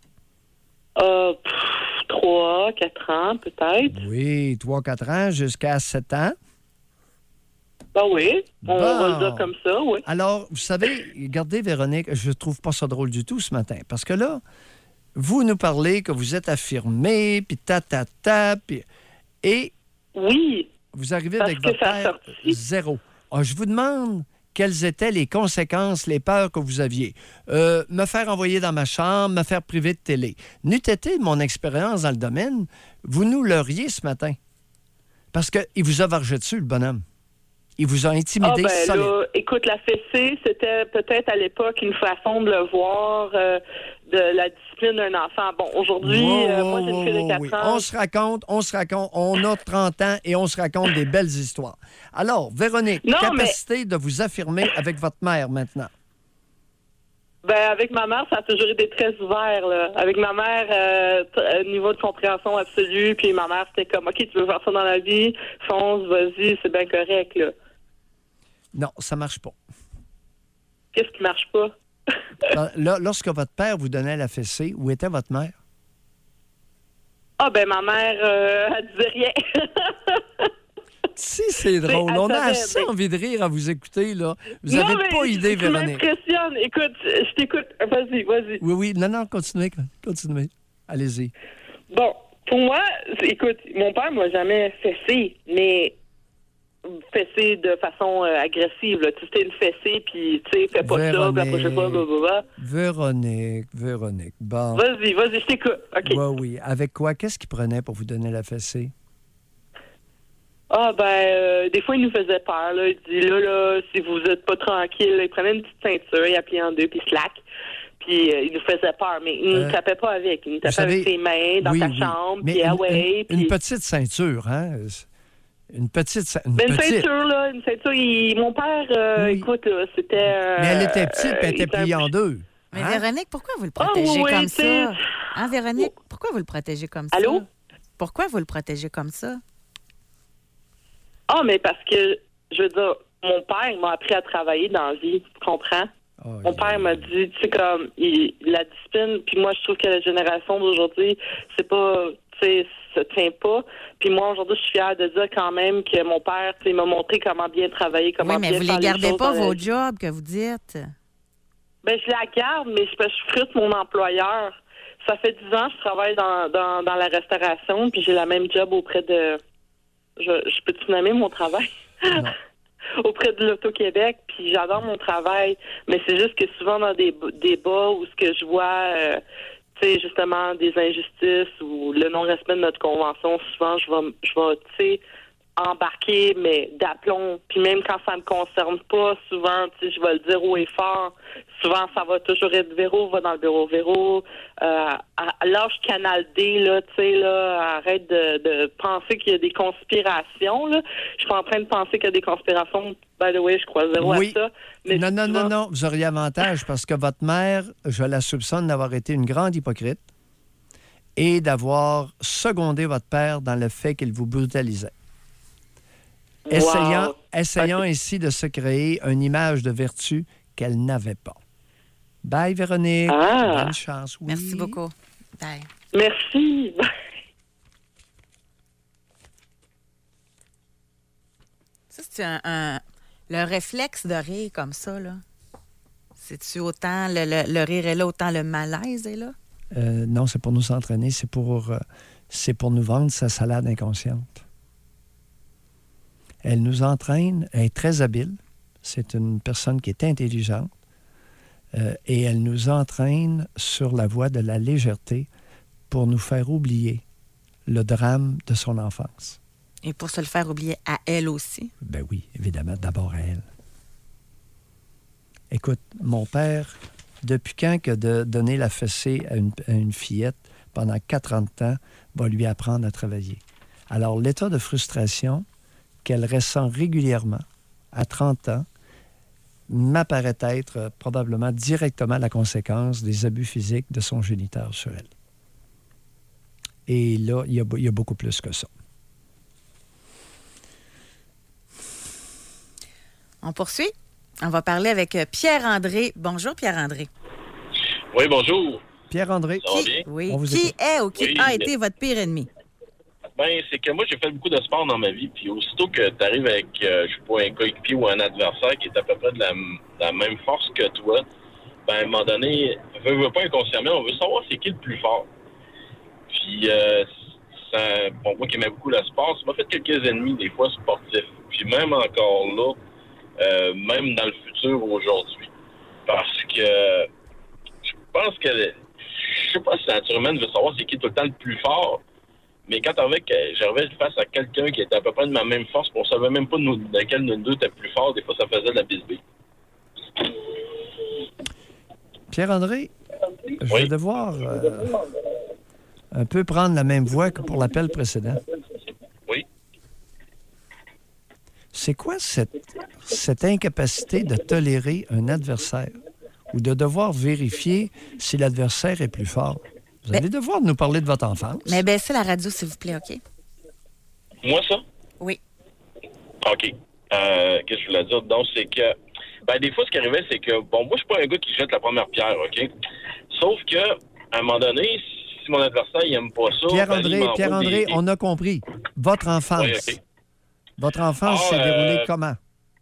3, 4 ans, peut-être. Oui, 3, 4 ans, jusqu'à 7 ans. Ben oui, on va le dire comme ça, oui. Alors, vous savez, regardez, Véronique, je trouve pas ça drôle du tout ce matin, parce que là, vous nous parlez que vous êtes affirmé, puis puis... Et... Oui. Vous arrivez avec votre père, zéro. Je vous demande quelles étaient les conséquences, les peurs que vous aviez. Me faire envoyer dans ma chambre, me faire priver de télé. N'eût été mon expérience dans le domaine, vous nous l'auriez ce matin. Parce qu'il vous a vargé dessus, le bonhomme. Il vous a intimidé solide. Là, écoute, la fessée, c'était peut-être à l'époque une façon de le voir, de la discipline d'un enfant. Bon, aujourd'hui, moi, j'ai une fille de 4 ans. On se raconte, on a 30 ans et on se raconte des belles histoires. Alors, Véronique, capacité de vous affirmer avec votre mère maintenant. Avec ma mère, ça a toujours été très ouvert, là. Avec ma mère, niveau de compréhension absolue, puis ma mère, c'était comme, OK, tu veux faire ça dans la vie, fonce, vas-y, c'est bien correct, là. Non, ça marche pas. Qu'est-ce qui marche pas? Lorsque votre père vous donnait la fessée, où était votre mère? Ma mère, elle disait rien. Si, c'est drôle. On a assez envie de rire à vous écouter, là. Vous n'avez pas idée, Véronique. Tu m'impressionnes. Écoute, je t'écoute. Vas-y. Oui. Non, continuez. Allez-y. Bon, pour moi, écoute, mon père m'a jamais fessé, mais fessé de façon agressive. Là. Tu sais, une fessée, puis tu sais, fais pas ça, puis après, je sais pas, blablabla. Véronique. Bon. Vas-y, je t'écoute. OK. Oui. Avec quoi? Qu'est-ce qu'il prenait pour vous donner la fessée? Des fois, il nous faisait peur. Là. Il dit, là, si vous êtes pas tranquille, il prenait une petite ceinture, il appuyait en deux, puis slack. Puis il nous faisait peur, mais il ne nous tapait pas avec. Il nous tapait avec ses mains dans ta chambre, puis une petite ceinture, hein? Une petite ceinture, là. Une ceinture, mon père, écoute, là, c'était... mais elle était petite, puis elle était pliée en deux. Mais Véronique, pourquoi vous le protégez comme ça? Hein, Véronique, pourquoi vous le protégez comme ça? Allô? Pourquoi vous le protégez comme ça? Mais parce que, je veux dire, mon père m'a appris à travailler dans la vie, tu comprends? Mon père m'a dit, tu sais, comme, la discipline, puis moi, je trouve que la génération d'aujourd'hui, c'est pas, tu sais, ça tient pas. Puis moi, aujourd'hui, je suis fière de dire quand même que mon père, tu sais, m'a montré comment bien travailler, comment bien faire les choses. Oui, mais vous les gardez pas, vos jobs, que vous dites? Ben, je la garde, mais je frustre mon employeur. Ça fait 10 ans que je travaille dans la restauration, puis j'ai la même job auprès de... Je peux-tu nommer mon travail? Auprès de l'Auto-Québec, puis j'adore mon travail, mais c'est juste que souvent dans des débats où ce que je vois, tu sais, justement, des injustices ou le non-respect de notre convention, souvent, je vais tu sais, embarquer, mais d'aplomb. Puis même quand ça me concerne pas, souvent, tu sais, je vais le dire haut et fort. Souvent, ça va toujours être Véro, va dans le bureau Véro. Lâche Canal D, là, tu sais, là, arrête de penser qu'il y a des conspirations, là. Je suis pas en train de penser qu'il y a des conspirations. By the way, je crois zéro à ça. Mais non, vous auriez avantage parce que votre mère, je la soupçonne d'avoir été une grande hypocrite et d'avoir secondé votre père dans le fait qu'il vous brutalisait. Essayant ainsi de se créer une image de vertu qu'elle n'avait pas. Bye, Véronique. Bonne chance. Oui. Merci beaucoup. Bye. Merci. Ça, c'est le réflexe de rire comme ça, là. C'est-tu autant le rire est là, autant le malaise est là? Non, c'est pour nous entraîner. C'est pour nous vendre sa salade inconsciente. Elle nous entraîne, elle est très habile. C'est une personne qui est intelligente. Et elle nous entraîne sur la voie de la légèreté pour nous faire oublier le drame de son enfance. Et pour se le faire oublier à elle aussi? Ben oui, évidemment, d'abord à elle. Écoute, mon père, depuis quand que de donner la fessée à une fillette pendant 4 ans de temps va lui apprendre à travailler? Alors, l'état de frustration qu'elle ressent régulièrement à 30 ans m'apparaît être probablement directement la conséquence des abus physiques de son géniteur sur elle. Et là, il y a beaucoup plus que ça. On poursuit. On va parler avec Pierre-André. Bonjour, Pierre-André. Oui, bonjour. Pierre-André. Ça va bien? Oui. Qui est ou qui a été votre pire ennemi? Ben, c'est que moi, j'ai fait beaucoup de sport dans ma vie, puis aussitôt que tu arrives avec, je sais pas, un coéquipier ou un adversaire qui est à peu près de la même force que toi, ben, à un moment donné, veut pas inconsciemment, on veut savoir c'est qui le plus fort. Puis, bon, moi qui aimais beaucoup le sport, ça m'a fait quelques ennemis, des fois, sportifs. Puis même encore là, même dans le futur aujourd'hui. Parce que je pense que, je sais pas si la nature humaine veut savoir c'est qui tout le temps le plus fort, mais quand j'arrivais face à quelqu'un qui était à peu près de ma même force, on savait même pas lequel de nous deux était plus fort, des fois ça faisait de la bisbille. Pierre-André, je vais devoir un peu prendre la même voie que pour l'appel précédent. Oui. C'est quoi cette incapacité de tolérer un adversaire ou de devoir vérifier si l'adversaire est plus fort? Vous allez devoir nous parler de votre enfance. Mais baissez la radio, s'il vous plaît, OK? Moi, ça? Oui. OK. Qu'est-ce que je voulais dire? Donc, c'est que, ben, des fois, ce qui arrivait, c'est que, bon, moi, je suis pas un gars qui jette la première pierre, OK? Sauf que, à un moment donné, si mon adversaire, il aime pas ça... Pierre-André, on a compris. Votre enfance. Oui, OK. Votre enfance s'est déroulée comment?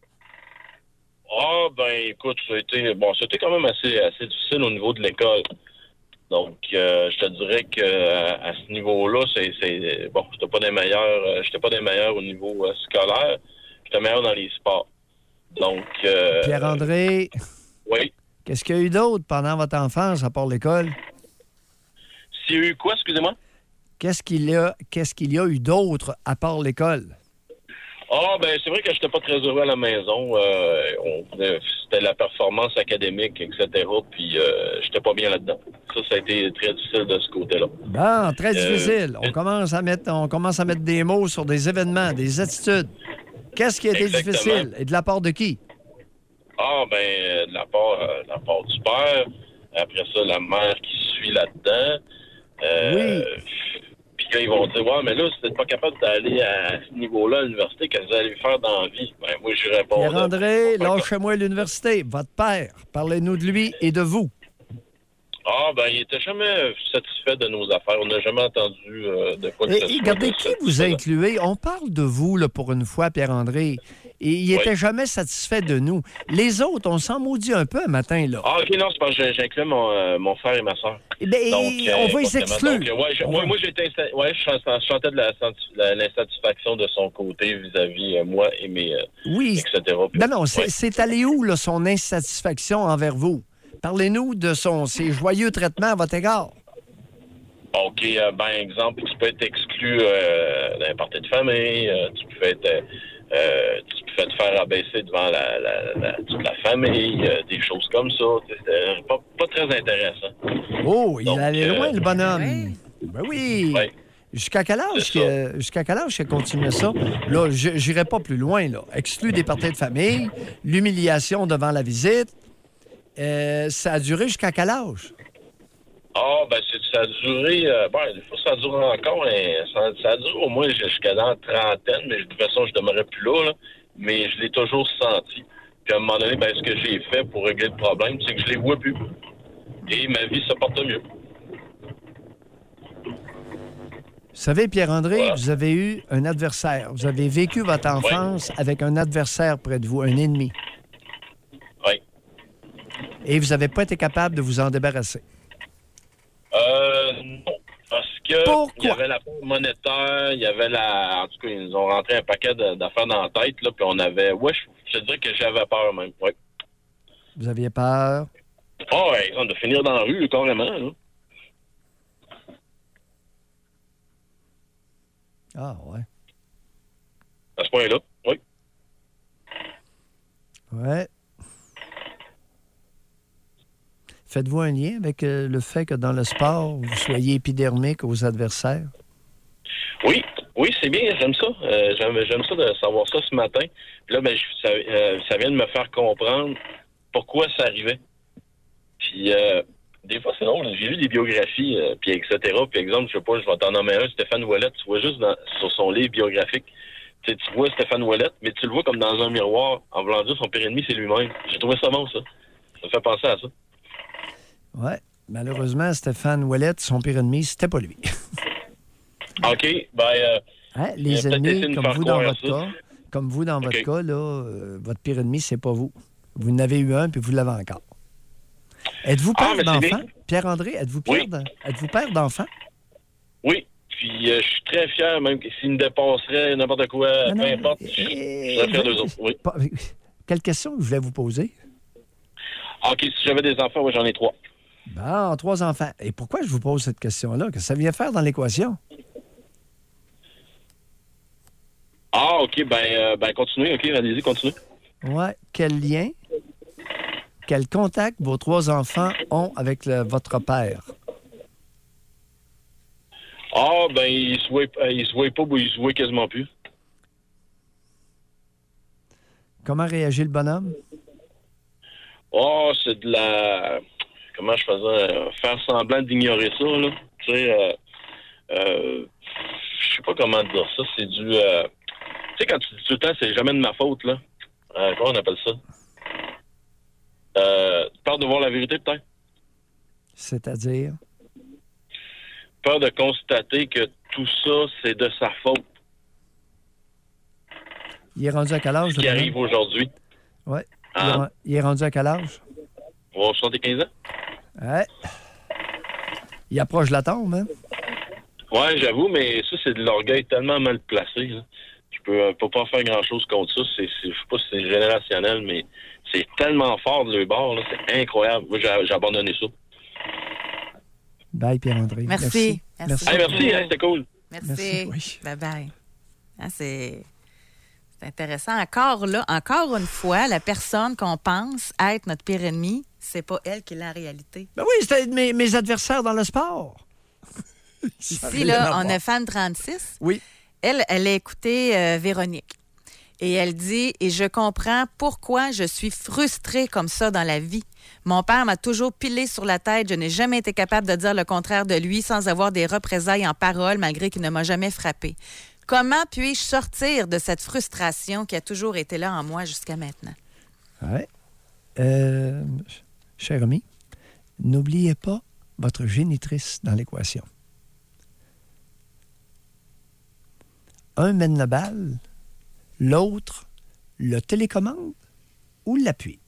Écoute, c'était quand même assez difficile au niveau de l'école. Donc, je te dirais que à ce niveau-là, j'étais pas des meilleurs au niveau scolaire. J'étais meilleur dans les sports. Donc, Pierre-André, oui. Qu'est-ce qu'il y a eu d'autre pendant votre enfance à part l'école? S'il y a eu quoi, excusez-moi? Qu'est-ce qu'il y a eu d'autre à part l'école? C'est vrai que j'étais pas très heureux à la maison. C'était la performance académique, etc. Puis j'étais pas bien là-dedans. Ça a été très difficile de ce côté-là. Bon, très difficile. On commence à mettre des mots sur des événements, des attitudes. Qu'est-ce qui a été difficile? Et de la part de qui? De la part du père. Après ça, la mère qui suit là-dedans. Oui. Puis là, ils vont dire, ouais, mais là, si t'es pas capable d'aller à ce niveau-là à l'université, qu'est-ce que vous allez faire dans la vie? Moi, je réponds. Pierre-André, lâchez-moi l'université. Votre père, parlez-nous de lui et de vous. Il était jamais satisfait de nos affaires. On n'a jamais entendu de quoi que ce soit. Regardez, qui vous incluez? On parle de vous, là, pour une fois, Pierre-André. Et il n'était jamais satisfait de nous. Les autres, on s'en maudit un peu un matin, là. OK, non, c'est parce que j'inclus mon frère et ma soeur. On va les exclure. Moi, je chantais de l'insatisfaction de son côté vis-à-vis moi et mes... etc. Non, c'est allé où, là, son insatisfaction envers vous? Parlez-nous de ses joyeux traitements à votre égard. OK, exemple, tu peux être exclu d'un party de famille, tu peux te faire abaisser devant toute la famille, des choses comme ça. C'était pas très intéressant. Oh, il allait loin, le bonhomme. Ben oui. Ouais. Jusqu'à quel âge qu'il continue ça? Là, j'irai pas plus loin, là. Exclu des parties de famille, l'humiliation devant la visite. Ça a duré jusqu'à quel âge? Ça a duré... ça dure encore. Ça a duré au moins jusqu'à la trentaine, mais de toute façon, je demeurais plus là. Mais je l'ai toujours senti. Puis à un moment donné, ce que j'ai fait pour régler le problème, c'est que je les vois plus. Et ma vie se porte mieux. Vous savez, Pierre-André, Vous avez eu un adversaire. Vous avez vécu votre enfance avec un adversaire près de vous, un ennemi. Oui. Et vous n'avez pas été capable de vous en débarrasser. Non. Parce que il y avait la part monétaire, il y avait en tout cas, ils nous ont rentré un paquet d'affaires dans la tête, là, puis on avait... je te dirais que j'avais peur même, oui. Vous aviez peur? De finir dans la rue, carrément, là. Ah, ouais. À ce point-là, oui. Ouais. Faites-vous un lien avec le fait que dans le sport, vous soyez épidermique aux adversaires? Oui, c'est bien, j'aime ça. J'aime ça de savoir ça ce matin. Puis là, ça vient de me faire comprendre pourquoi ça arrivait. Puis, des fois, c'est drôle. J'ai lu des biographies, puis etc. Puis, exemple, je vais t'en nommer un, Stéphane Ouellette. Tu vois juste sur son livre biographique, tu vois Stéphane Ouellette, mais tu le vois comme dans un miroir, en voulant dire son pire ennemi, c'est lui-même. J'ai trouvé ça bon, ça. Ça me fait penser à ça. Oui. Malheureusement, Stéphane Ouellette, son pire ennemi, c'était pas lui. OK. Les ennemis, comme vous dans votre cas, là, votre pire ennemi, c'est pas vous. Vous en avez eu un, puis vous l'avez encore. Êtes-vous père d'enfant? Pierre-André, êtes-vous père d'enfant? Oui. Puis je suis très fier, même s'il me dépasserait n'importe quoi, peu importe, je serais fier d'eux autres. Oui. Quelle question je voulais vous poser? OK, si j'avais des enfants, oui, j'en ai 3. Bon, 3 enfants. Et pourquoi je vous pose cette question-là? Qu'est-ce que ça vient faire dans l'équation? OK, continuez. OK, allez-y, continuez. Ouais. Quel lien, quel contact vos 3 enfants ont avec votre père? Ils se voient pas, ils se voient quasiment plus. Comment réagit le bonhomme? C'est de la... Comment je faisais? Faire semblant d'ignorer ça, là. Tu sais, je sais pas comment dire ça. C'est du... tu sais, quand tu dis tout le temps, c'est jamais de ma faute, là. Comment on appelle ça? Peur de voir la vérité, peut-être? C'est-à-dire? Peur de constater que tout ça, c'est de sa faute. Il est rendu à quel âge? Ce qui arrive aujourd'hui. Oui. Il est rendu à quel âge? 75 ans. Ouais. Il approche la tombe, hein? Ouais, j'avoue, mais ça, c'est de l'orgueil tellement mal placé. Là. Je peux pas faire grand-chose contre ça. Je sais pas si c'est générationnel, mais c'est tellement fort de leur bord. Là. C'est incroyable. Moi, j'ai abandonné ça. Bye, Pierre-André. Merci. Merci, c'était cool. Merci. Oui. Bye-bye. Hein, c'est intéressant. Encore une fois, la personne qu'on pense être notre pire ennemi, c'est pas elle qui est la réalité. Ben oui, c'était mes adversaires dans le sport. Ici, là, on a Fan 36. Oui. Elle a écouté Véronique. Et elle dit, et je comprends pourquoi je suis frustrée comme ça dans la vie. Mon père m'a toujours pilé sur la tête. Je n'ai jamais été capable de dire le contraire de lui sans avoir des représailles en paroles, malgré qu'il ne m'a jamais frappée. Comment puis-je sortir de cette frustration qui a toujours été là en moi jusqu'à maintenant? Oui. Cher ami, n'oubliez pas votre génitrice dans l'équation. Un mène la balle, l'autre le télécommande ou l'appuie.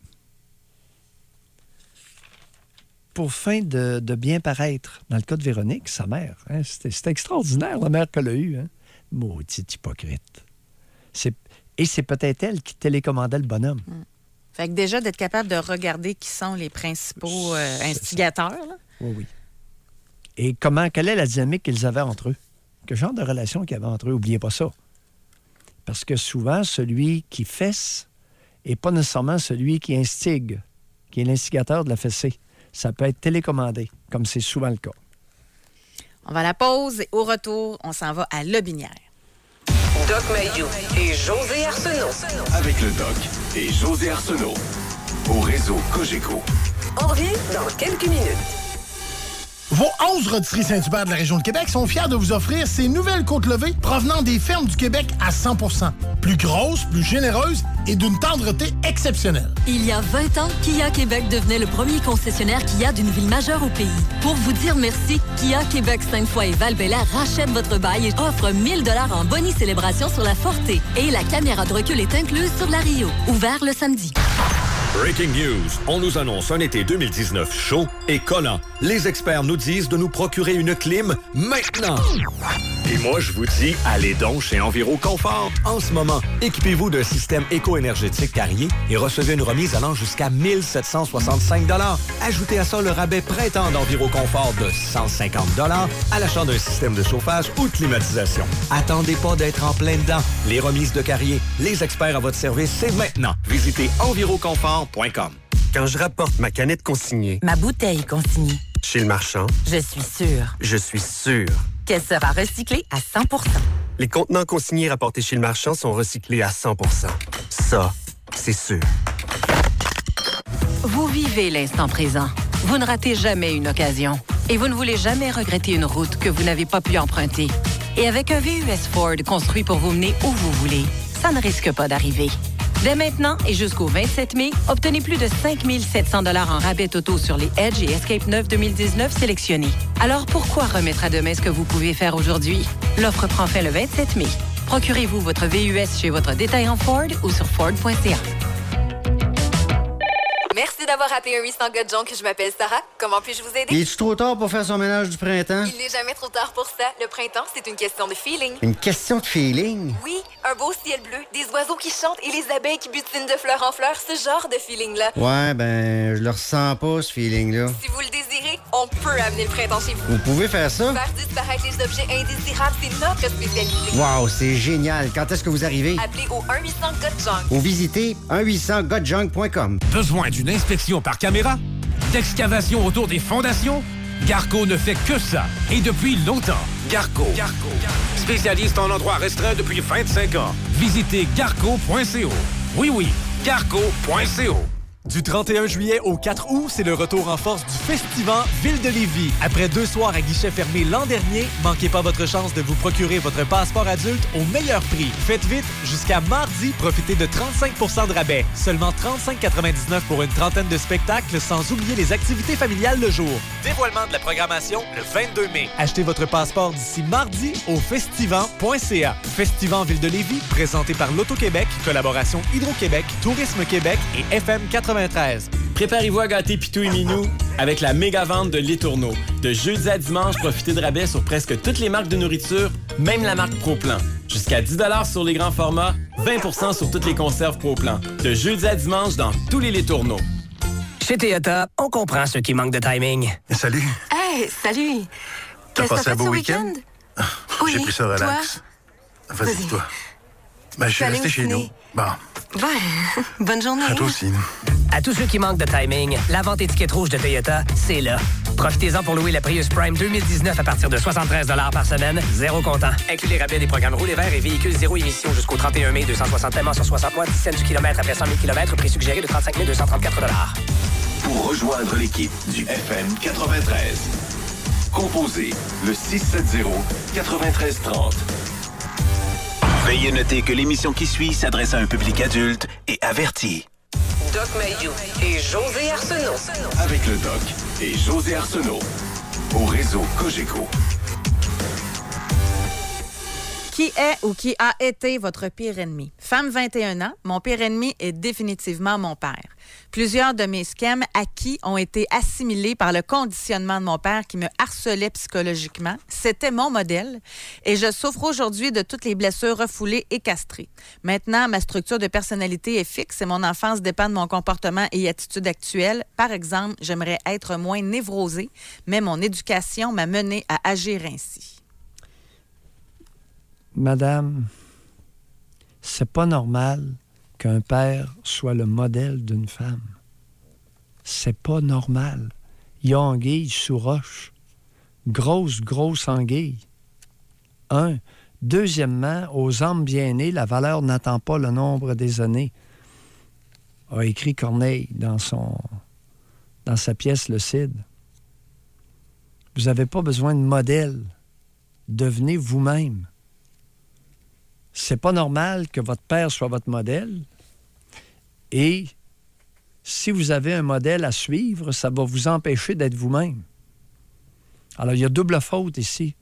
Pour fin de bien paraître, dans le cas de Véronique, sa mère, hein, c'était extraordinaire, la mère qu'elle a eue. Hein? Maudite hypocrite. Et c'est peut-être elle qui télécommandait le bonhomme. Fait que déjà, d'être capable de regarder qui sont les principaux instigateurs. Là. Oui. Et quelle est la dynamique qu'ils avaient entre eux? Quel genre de relation qu'il y avait entre eux? N'oubliez pas ça. Parce que souvent, celui qui fesse n'est pas nécessairement celui qui instigue, qui est l'instigateur de la fessée. Ça peut être télécommandé, comme c'est souvent le cas. On va à la pause et au retour, on s'en va à Lobinière. Doc Mayou et José Arsenault. Avec le Doc et José Arsenault. Au réseau Cogeco. On revient dans quelques minutes. Vos 11 rôtisseries Saint-Hubert de la région de Québec sont fiers de vous offrir ces nouvelles côtes levées provenant des fermes du Québec à 100%. Plus grosses, plus généreuses et d'une tendreté exceptionnelle. Il y a 20 ans, Kia Québec devenait le premier concessionnaire Kia d'une ville majeure au pays. Pour vous dire merci, Kia Québec Sainte-Foy et Val-Bélair rachète votre bail et offre 1000 $ en boni célébration sur la Forte. Et la caméra de recul est incluse sur la Rio. Ouvert le samedi. Breaking news. On nous annonce un été 2019 chaud et collant. Les experts nous disent de nous procurer une clim maintenant. Et moi, je vous dis, allez donc chez Enviroconfort. En ce moment, équipez-vous d'un système éco-énergétique Carrier et recevez une remise allant jusqu'à 1765 $. Ajoutez à ça le rabais printemps d'Enviroconfort de 150 $ à l'achat d'un système de chauffage ou de climatisation. Attendez pas d'être en plein dedans. Les remises de Carrier, les experts à votre service, c'est maintenant. Visitez enviroconfort.com. Quand je rapporte ma canette consignée, ma bouteille consignée, chez le marchand, je suis sûr qu'elle sera recyclée à 100%. Les contenants consignés rapportés chez le marchand sont recyclés à 100%. Ça, c'est sûr. Vous vivez l'instant présent. Vous ne ratez jamais une occasion. Et vous ne voulez jamais regretter une route que vous n'avez pas pu emprunter. Et avec un VUS Ford construit pour vous mener où vous voulez, ça ne risque pas d'arriver. Dès maintenant et jusqu'au 27 mai, obtenez plus de 5 700 $ en rabais totaux sur les Edge et Escape 9 2019 sélectionnés. Alors pourquoi remettre à demain ce que vous pouvez faire aujourd'hui? L'offre prend fin le 27 mai. Procurez-vous votre VUS chez votre détaillant Ford ou sur Ford.ca. Merci d'avoir appelé un 800 gars de Junk. Je m'appelle Sarah. Comment puis-je vous aider? Es-tu trop tard pour faire son ménage du printemps? Il n'est jamais trop tard pour ça. Le printemps, c'est une question de feeling. Une question de feeling? Oui, un beau ciel bleu, des oiseaux qui chantent et les abeilles qui butinent de fleur en fleur, ce genre de feeling-là. Ouais, ben, je le ressens pas, ce feeling-là. Si vous le désirez, on peut amener le printemps chez vous. Vous pouvez faire ça? Faire disparaître les objets indésirables, c'est notre spécialité. Wow, c'est génial. Quand est-ce que vous arrivez? Appelez au 1-800 gars de Junk. Ou visitez 1-800-GotJunk.com. Besoin d'une inspection par caméra? D'excavation autour des fondations? Garco ne fait que ça, et depuis longtemps. Garco. Spécialiste en endroits restreints depuis 25 ans. Visitez garco.co. Oui, garco.co. Du 31 juillet au 4 août, c'est le retour en force du Festival Ville de Lévis. Après 2 soirs à guichet fermé l'an dernier, manquez pas votre chance de vous procurer votre passeport adulte au meilleur prix. Faites vite, jusqu'à mardi, profitez de 35 % de rabais. Seulement 35,99 pour une trentaine de spectacles, sans oublier les activités familiales le jour. Dévoilement de la programmation le 22 mai. Achetez votre passeport d'ici mardi au festival.ca. Festival Ville de Lévis, présenté par l'Auto-Québec, collaboration Hydro-Québec, Tourisme Québec et FM 93. Préparez-vous à gâter Pitou et Minou avec la méga vente de Les Tourneaux. De jeudi à dimanche, profitez de rabais sur presque toutes les marques de nourriture, même la marque ProPlan. Jusqu'à 10 $ sur les grands formats, 20 % sur toutes les conserves ProPlan. De jeudi à dimanche dans tous les Tourneaux. Chez Toyota, on comprend ceux qui manquent de timing. Salut. Hey, salut. T'as passé un beau week-end? Oui, j'ai pris ça relax. Vas-y, toi. Ben, je suis resté chez nous. Bon. Ouais, bonne journée. À toi aussi. À tous ceux qui manquent de timing, la vente étiquette rouge de Toyota, c'est là. Profitez-en pour louer la Prius Prime 2019 à partir de 73 $ par semaine, zéro comptant. Inclus les rabais des programmes roulés verts et véhicules zéro émission jusqu'au 31 mai, 260 paiements sur 60 mois, 10 cents du kilomètre après 100 000 km, prix suggéré de 35 234 $. Pour rejoindre l'équipe du FM 93, composez le 670-9330. Veuillez noter que l'émission qui suit s'adresse à un public adulte et averti. Doc Mayou et José Arsenault. Avec le Doc et José Arsenault. Au réseau Cogeco. Qui est ou qui a été votre pire ennemi? Femme 21 ans, mon pire ennemi est définitivement mon père. Plusieurs de mes schèmes acquis ont été assimilés par le conditionnement de mon père qui me harcelait psychologiquement. C'était mon modèle et je souffre aujourd'hui de toutes les blessures refoulées et castrées. Maintenant, ma structure de personnalité est fixe et mon enfance dépend de mon comportement et attitude actuelle. Par exemple, j'aimerais être moins névrosée, mais mon éducation m'a menée à agir ainsi. Madame, c'est pas normal qu'un père soit le modèle d'une femme. C'est pas normal. Il y a anguille sous roche. Grosse anguille. Deuxièmement, aux âmes bien nées, la valeur n'attend pas le nombre des années. A écrit Corneille dans sa pièce Le Cid. Vous n'avez pas besoin de modèle. Devenez vous-même. C'est pas normal que votre père soit votre modèle. Et si vous avez un modèle à suivre, ça va vous empêcher d'être vous-même. Alors, il y a double faute ici.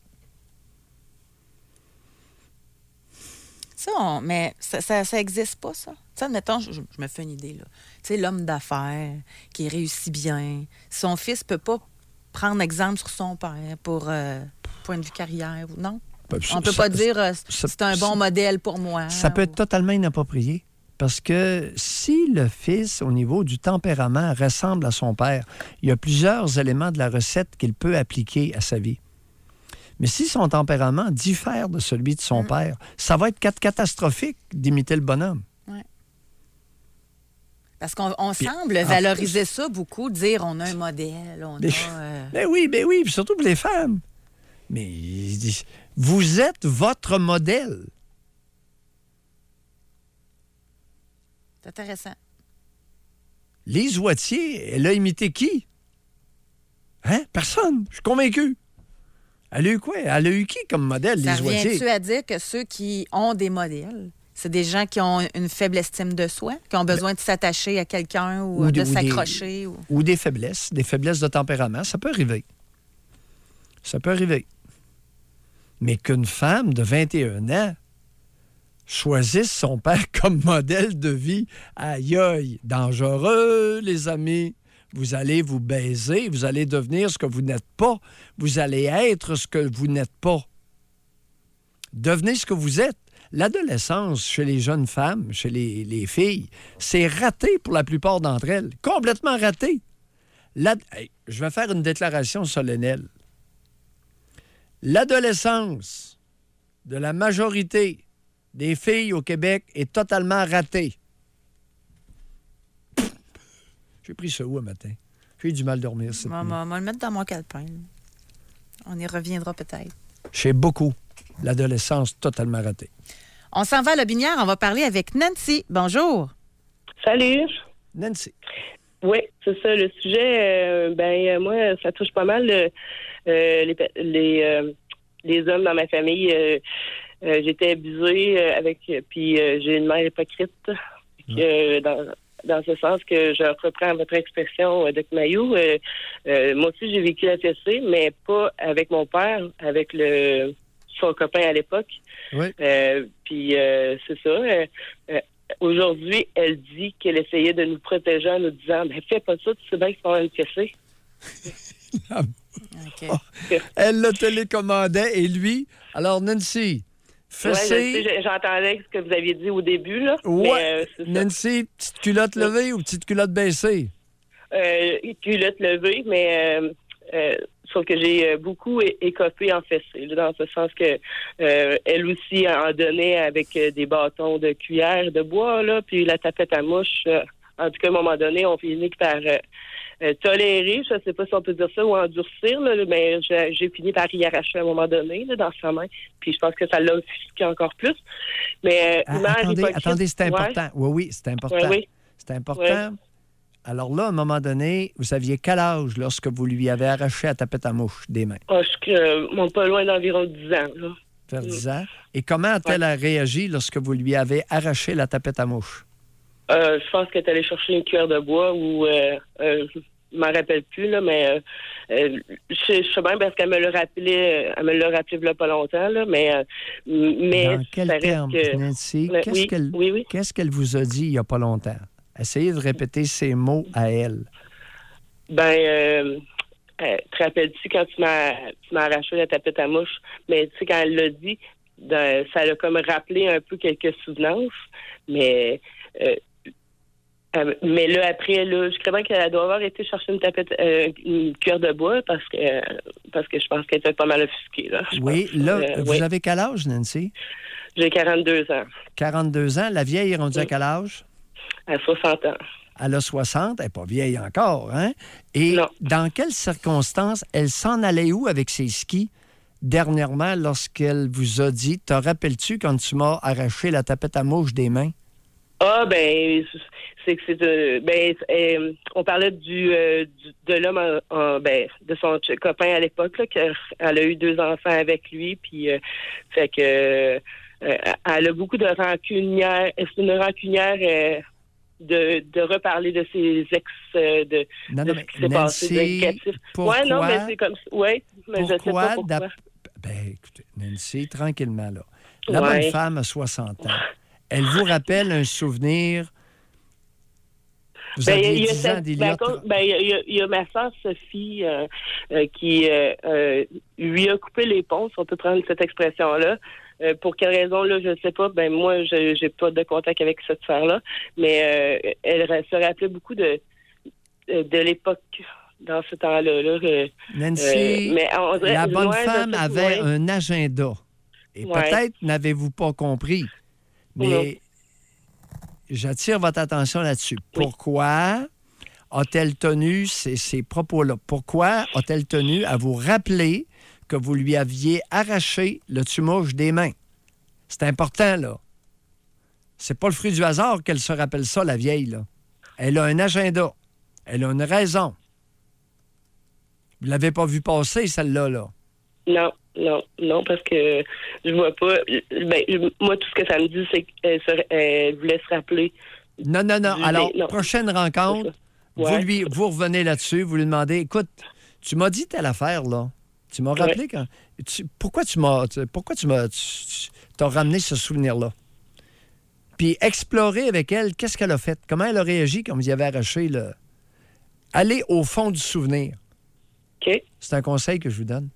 Mais ça existe pas, ça. Tu sais, admettons, je me fais une idée, là. Tu sais, l'homme d'affaires qui réussit bien, son fils peut pas prendre exemple sur son père pour point de vue carrière, non? On ne peut pas dire c'est un bon modèle pour moi. Ça peut être totalement inapproprié. Parce que si le fils, au niveau du tempérament, ressemble à son père, il y a plusieurs éléments de la recette qu'il peut appliquer à sa vie. Mais si son tempérament diffère de celui de son père, ça va être catastrophique d'imiter le bonhomme. Ouais. Parce qu'on semble valoriser ça beaucoup, dire on a un modèle, Ben oui, puis surtout pour les femmes. Mais vous êtes votre modèle. C'est intéressant. Lise Wattier, elle a imité qui? Hein? Personne. Je suis convaincu. Elle a eu quoi? Elle a eu qui comme modèle, Lise Wattier? Ça vient-tu à dire que ceux qui ont des modèles, c'est des gens qui ont une faible estime de soi, qui ont besoin de s'attacher à quelqu'un ou de s'accrocher? Ou des faiblesses de tempérament. Ça peut arriver. Ça peut arriver. Mais qu'une femme de 21 ans choisisse son père comme modèle de vie, aïe, dangereux, les amis. Vous allez vous baiser, vous allez devenir ce que vous n'êtes pas. Vous allez être ce que vous n'êtes pas. Devenez ce que vous êtes. L'adolescence chez les jeunes femmes, chez les filles, c'est raté pour la plupart d'entre elles. Complètement raté. Je vais faire une déclaration solennelle. L'adolescence de la majorité des filles au Québec est totalement ratée. J'ai pris ça où un matin? J'ai eu du mal à dormir. On va le mettre dans mon calepin. On y reviendra peut-être. Chez beaucoup, l'adolescence totalement ratée. On s'en va à Lobinière. On va parler avec Nancy. Bonjour. Salut. Nancy. Oui, c'est ça. Le sujet, moi, ça touche pas mal les hommes dans ma famille. J'étais abusée puis j'ai une mère hypocrite. Dans ce sens que je reprends votre expression, Doc Mayou. Moi aussi, j'ai vécu la fessée, mais pas avec mon père, avec son copain à l'époque. Oui. Puis c'est ça. Aujourd'hui, elle dit qu'elle essayait de nous protéger en nous disant « Fais pas ça, tu sais bien qu'il faut avoir une fessée. » Okay. Elle le télécommandait et lui... Alors, Nancy, fessée... Ouais, j'entendais ce que vous aviez dit au début. Là, ouais. Nancy, petite culotte levée ou petite culotte baissée? Culotte levée, mais... sauf que j'ai beaucoup écopé en fessée, dans ce sens que elle aussi en donnait avec des bâtons de cuillère de bois, là, puis la tapette à mouche. En tout cas, à un moment donné, on finit par tolérer, je ne sais pas si on peut dire ça, ou endurcir, là, mais j'ai fini par y arracher à un moment donné là, dans sa main. Puis je pense que ça l'a offusqué encore plus. Mais attendez, c'est important. Ouais. Oui, c'est important. Oui. C'est important. Ouais. Alors là, à un moment donné, vous saviez quel âge lorsque vous lui avez arraché la tapette à mouche des mains? Pas loin d'environ 10 ans. Là. Vers 10 ans. Et comment a-t-elle réagi lorsque vous lui avez arraché la tapette à mouche? Je pense qu'elle est allée chercher une cuillère de bois ou je m'en rappelle plus, là, mais je sais bien parce qu'elle me l'a rappelé, il y a pas longtemps, là, mais dans quel terme, Nancy? Qu'est-ce qu'elle vous a dit il n'y a pas longtemps? Essayez de répéter ces mots à elle. Te rappelles-tu quand tu m'as arraché la tapette à mouche? Mais tu sais, quand elle l'a dit, ça l'a comme rappelé un peu quelques souvenances. Mais là, après, là, je crois bien qu'elle doit avoir été chercher une cuillère de bois parce que je pense qu'elle était pas mal offusquée. Là, vous avez quel âge, Nancy? J'ai 42 ans. 42 ans. La vieille est rendue à quel âge? À 60 ans. Elle a 60, elle n'est pas vieille encore, hein? Et dans quelles circonstances elle s'en allait où avec ses skis dernièrement lorsqu'elle vous a dit, te rappelles-tu quand tu m'as arraché la tapette à mouche des mains? On parlait de l'homme, de son copain à l'époque, là, qu'elle a eu 2 enfants avec lui, puis fait que elle a beaucoup de rancunière. C'est une rancunière de reparler de ses ex, de ce qui s'est passé négatif. Pourquoi? Ouais, non, mais c'est comme ça. Ouais, mais je sais pas pourquoi. Écoutez, Nancy, tranquillement, là. La bonne femme a 60 ans. Elle vous rappelle un souvenir. Vous aviez 10 ans d'Eliott. Il y a ma soeur Sophie qui lui a coupé les ponts, si on peut prendre cette expression-là. Pour quelle raison, là, je ne sais pas. Moi, j'ai pas de contact avec cette sœur-là, mais elle se rappelait beaucoup de l'époque dans ce temps-là. Là, Nancy, la bonne femme avait un agenda. Et peut-être n'avez-vous pas compris, mais j'attire votre attention là-dessus. Oui. Pourquoi a-t-elle tenu ces propos-là? Pourquoi a-t-elle tenu à vous rappeler que vous lui aviez arraché le tumouche des mains? C'est important, là. C'est pas le fruit du hasard qu'elle se rappelle ça, la vieille, là. Elle a un agenda. Elle a une raison. Vous l'avez pas vu passer, celle-là, là? Non, parce que je vois pas... moi, tout ce que ça me dit, c'est qu'elle voulait se rappeler. Non. Alors, prochaine rencontre, vous revenez là-dessus, vous lui demandez, écoute, tu m'as dit telle affaire, là. Tu m'as rappelé quand... Pourquoi tu t'as ramené ce souvenir-là? Puis explorer avec elle, qu'est-ce qu'elle a fait? Comment elle a réagi quand vous y avez arraché le... Allez au fond du souvenir. OK. C'est un conseil que je vous donne.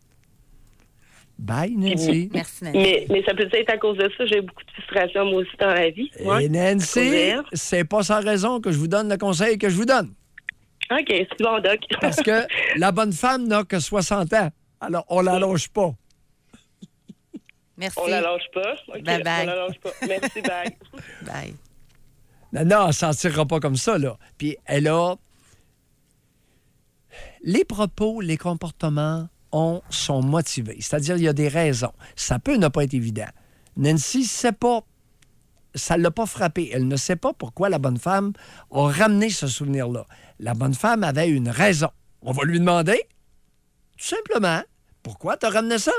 Bye, Nancy. Merci, Nancy. Mais ça peut être à cause de ça, j'ai beaucoup de frustration, moi aussi, dans la vie. Et Nancy, c'est pas sans raison que je vous donne le conseil que je vous donne. OK, c'est bon, Doc. Parce que la bonne femme n'a que 60 ans. Alors, on la lâche pas. Merci. On la lâche pas. Okay, bye. On la lâche pas. Merci, bye. Bye. Non, elle ne s'en tirera pas comme ça, là. Puis elle a... Les propos, les comportements sont motivés. C'est-à-dire, il y a des raisons. Ça peut ne pas être évident. Nancy, c'est pas ça ne l'a pas frappée. Elle ne sait pas pourquoi la bonne femme a ramené ce souvenir-là. La bonne femme avait une raison. On va lui demander, tout simplement, pourquoi tu as ramené ça?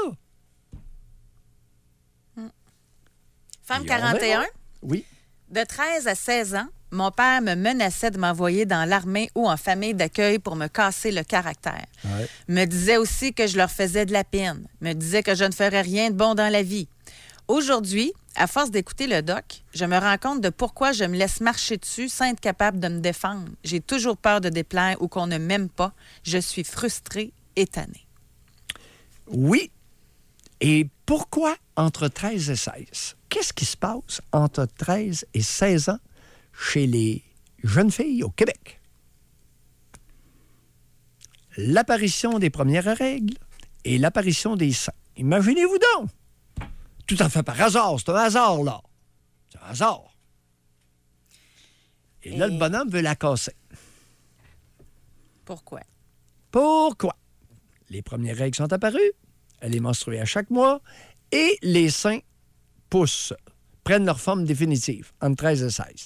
Femme 41? Oui. De 13 à 16 ans, mon père me menaçait de m'envoyer dans l'armée ou en famille d'accueil pour me casser le caractère. Ouais. Me disait aussi que je leur faisais de la peine. Me disait que je ne ferais rien de bon dans la vie. Aujourd'hui, à force d'écouter le doc, je me rends compte de pourquoi je me laisse marcher dessus sans être capable de me défendre. J'ai toujours peur de déplaire ou qu'on ne m'aime pas. Je suis frustrée et tannée. Oui. Et pourquoi entre 13 et 16? Qu'est-ce qui se passe entre 13 et 16 ans chez les jeunes filles au Québec? L'apparition des premières règles et l'apparition des seins. Imaginez-vous donc! Tout à fait par hasard. C'est un hasard, là. C'est un hasard. Et là, le bonhomme veut la casser. Pourquoi? Pourquoi? Les premières règles sont apparues. Elle est menstruée à chaque mois. Et les seins poussent, prennent leur forme définitive, entre 13 et 16.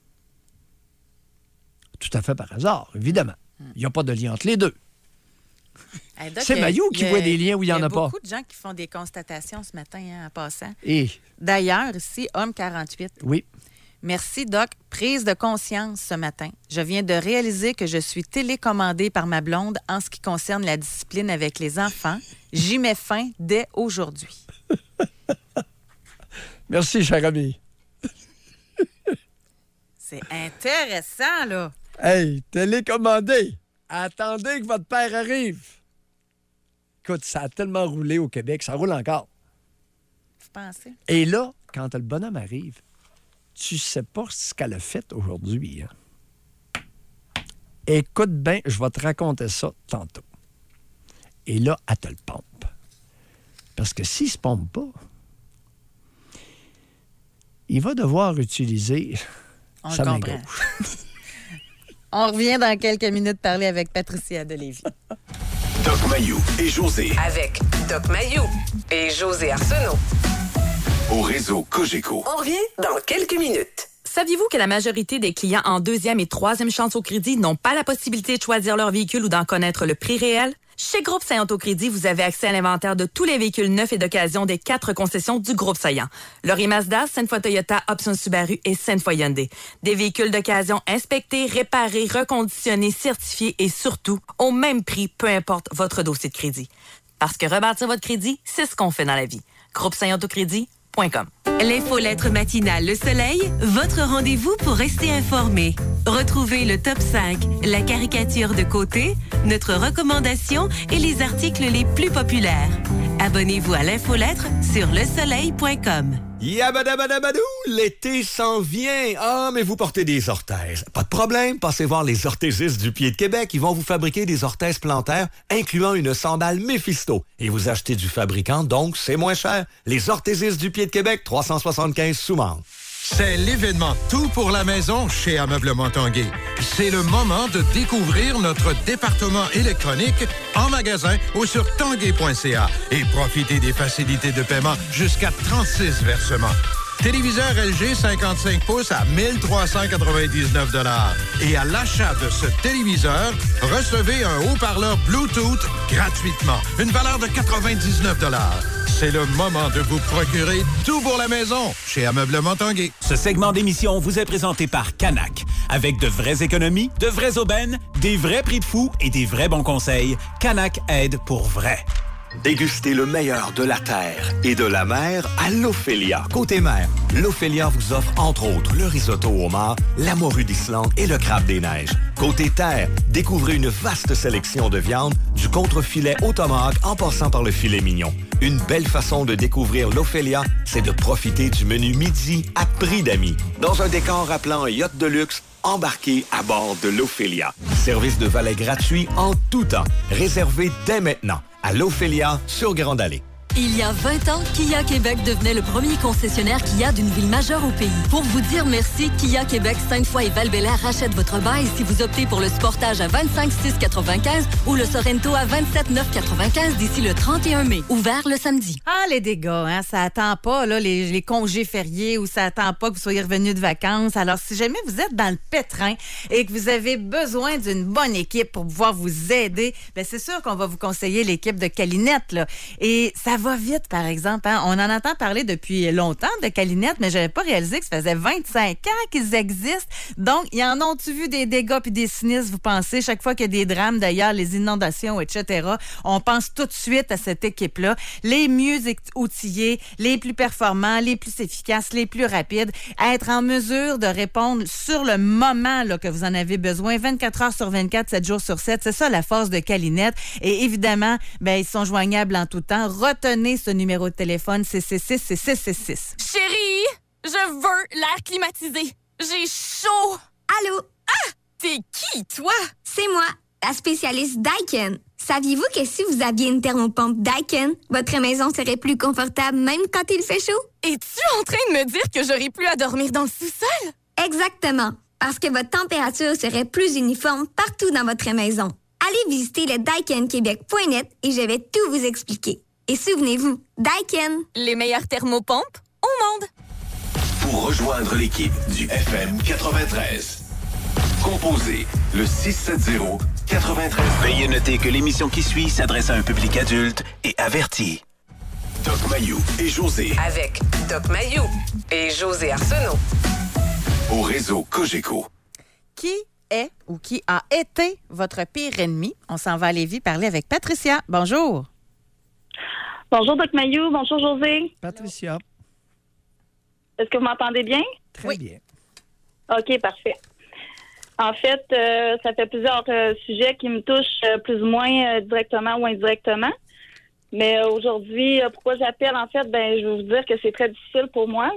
Tout à fait par hasard, évidemment. Il n'y a pas de lien entre les deux. Hey, Doc, c'est Maillot qui voit des liens où il n'y en a pas. Il y a beaucoup de gens qui font des constatations ce matin, en passant. Et... D'ailleurs, ici, homme 48. Oui. Merci, Doc. Prise de conscience ce matin. Je viens de réaliser que je suis télécommandée par ma blonde en ce qui concerne la discipline avec les enfants. J'y mets fin dès aujourd'hui. Merci, cher ami. C'est intéressant, là. Hey, télécommandé. Attendez que votre père arrive. Écoute, ça a tellement roulé au Québec, ça roule encore. Vous pensez? Et là, quand le bonhomme arrive, tu sais pas ce qu'elle a fait aujourd'hui. Hein? Écoute bien, je vais te raconter ça tantôt. Et là, elle te le pompe. Parce que s'il se pompe pas, il va devoir utiliser sa main gauche. On revient dans quelques minutes parler avec Patricia de Lévis. Doc Mayou et José. Avec Doc Mayou et José Arsenault. Au réseau Cogeco. On revient dans quelques minutes. Saviez-vous que la majorité des clients en deuxième et troisième chance au crédit n'ont pas la possibilité de choisir leur véhicule ou d'en connaître le prix réel? Chez Groupe Saillant Autocrédit, vous avez accès à l'inventaire de tous les véhicules neufs et d'occasion des 4 concessions du Groupe Saillant. Laurier Mazda, Sainte-Foy Toyota, Option Subaru et Sainte-Foy Hyundai. Des véhicules d'occasion inspectés, réparés, reconditionnés, certifiés et surtout au même prix, peu importe votre dossier de crédit. Parce que rebâtir votre crédit, c'est ce qu'on fait dans la vie. Groupe Saillant Autocrédit.com. L'infolettre matinale Le Soleil, votre rendez-vous pour rester informé. Retrouvez le top 5, la caricature de côté, notre recommandation et les articles les plus populaires. Abonnez-vous à l'infolettre sur lesoleil.com. Yabadabadabadou, l'été s'en vient. Ah, mais vous portez des orthèses. Pas de problème, passez voir les orthésistes du Pied de Québec. Ils vont vous fabriquer des orthèses plantaires, incluant une sandale Mephisto. Et vous achetez du fabricant, donc c'est moins cher. Les orthésistes du Pied de Québec, 375 Soumans. C'est l'événement Tout pour la maison chez Ameublement Tanguay. C'est le moment de découvrir notre département électronique en magasin ou sur tanguay.ca et profiter des facilités de paiement jusqu'à 36 versements. Téléviseur LG 55 pouces à 1 399 $. Et à l'achat de ce téléviseur, recevez un haut-parleur Bluetooth gratuitement. Une valeur de 99 $. C'est le moment de vous procurer tout pour la maison chez Ameublement Tanguay. Ce segment d'émission vous est présenté par Canac. Avec de vraies économies, de vraies aubaines, des vrais prix de fou et des vrais bons conseils, Canac aide pour vrai. Dégustez le meilleur de la terre et de la mer à l'Ophélia. Côté mer, l'Ophélia vous offre entre autres le risotto au homard, la morue d'Islande et le crabe des neiges. Côté terre, découvrez une vaste sélection de viande, du contrefilet au tomahawk en passant par le filet mignon. Une belle façon de découvrir l'Ophélia, c'est de profiter du menu midi à prix d'amis. Dans un décor rappelant un yacht de luxe, embarquez à bord de l'Ophélia. Service de valet gratuit en tout temps. Réservé dès maintenant à l'Ophélia sur Grande Allée. Il y a 20 ans, Kia Québec devenait le premier concessionnaire Kia d'une ville majeure au pays. Pour vous dire merci, Kia Québec, Sainte-Foy et Val-Bélair rachètent votre bail si vous optez pour le Sportage à 25,695 ou le Sorento à 27,995 d'ici le 31 mai. Ouvert le samedi. Ah, les dégâts, hein, ça attend pas là, les congés fériés ou ça attend pas que vous soyez revenus de vacances. Alors, si jamais vous êtes dans le pétrin et que vous avez besoin d'une bonne équipe pour pouvoir vous aider, bien, c'est sûr qu'on va vous conseiller l'équipe de Calinette, là. Et ça va vite, par exemple. Hein? On en entend parler depuis longtemps de Calinette, mais j'avais pas réalisé que ça faisait 25 ans qu'ils existent. Donc, y en ont-tu vu des dégâts puis des sinistres, vous pensez? Chaque fois qu'il y a des drames, d'ailleurs, les inondations, etc., on pense tout de suite à cette équipe-là. Les mieux outillés, les plus performants, les plus efficaces, les plus rapides, à être en mesure de répondre sur le moment là, que vous en avez besoin, 24 heures sur 24, 7 jours sur 7. C'est ça la force de Calinette. Et évidemment, ben, ils sont joignables en tout temps. Retenez ce numéro de téléphone, c'est 666. Chérie, je veux l'air climatisé. J'ai chaud. Allô? Ah! T'es qui, toi? C'est moi, la spécialiste Daikin. Saviez-vous que si vous aviez une thermopompe Daikin, votre maison serait plus confortable même quand il fait chaud? Es-tu en train de me dire que j'aurais plus à dormir dans le sous-sol? Exactement, parce que votre température serait plus uniforme partout dans votre maison. Allez visiter le daikinquebec.net et je vais tout vous expliquer. Et souvenez-vous, Daikin, les meilleures thermopompes au monde. Pour rejoindre l'équipe du FM 93, composez le 670-93. Veuillez noter que l'émission qui suit s'adresse à un public adulte et averti. Doc Mayou et José. Avec Doc Mayou et José Arsenault. Au réseau Cogeco. Qui est ou qui a été votre pire ennemi? On s'en va à Lévis parler avec Patricia. Bonjour. Bonjour, Doc Mayou. Bonjour, José. Patricia. Est-ce que vous m'entendez bien? Très bien. OK, parfait. En fait, ça fait plusieurs sujets qui me touchent plus ou moins directement ou indirectement. Mais aujourd'hui, pourquoi j'appelle, en fait, ben, je vais vous dire que c'est très difficile pour moi.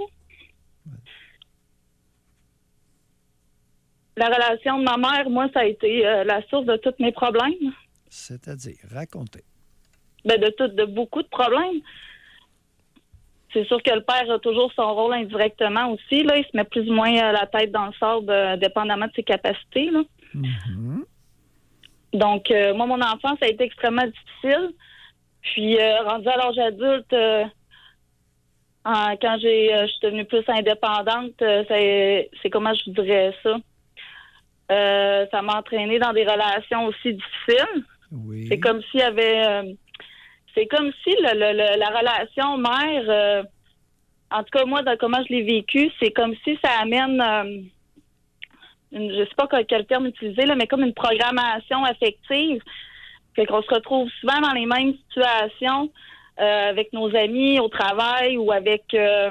La relation de ma mère, moi, ça a été la source de tous mes problèmes. C'est-à-dire, racontez. Ben, de beaucoup de problèmes. C'est sûr que le père a toujours son rôle indirectement aussi. Là. Il se met plus ou moins la tête dans le sable, dépendamment de ses capacités. Là. Mm-hmm. Donc, moi, mon enfance, ça a été extrêmement difficile. Puis, rendu à l'âge adulte, quand je suis devenue plus indépendante, c'est comment je vous dirais ça? Ça m'a entraînée dans des relations aussi difficiles. Oui. C'est comme s'il y avait... c'est comme si la relation mère... en tout cas, moi, comment je l'ai vécu, c'est comme si ça amène... je sais pas quel terme utiliser, là, mais comme une programmation affective. Fait qu'on se retrouve souvent dans les mêmes situations avec nos amis au travail ou avec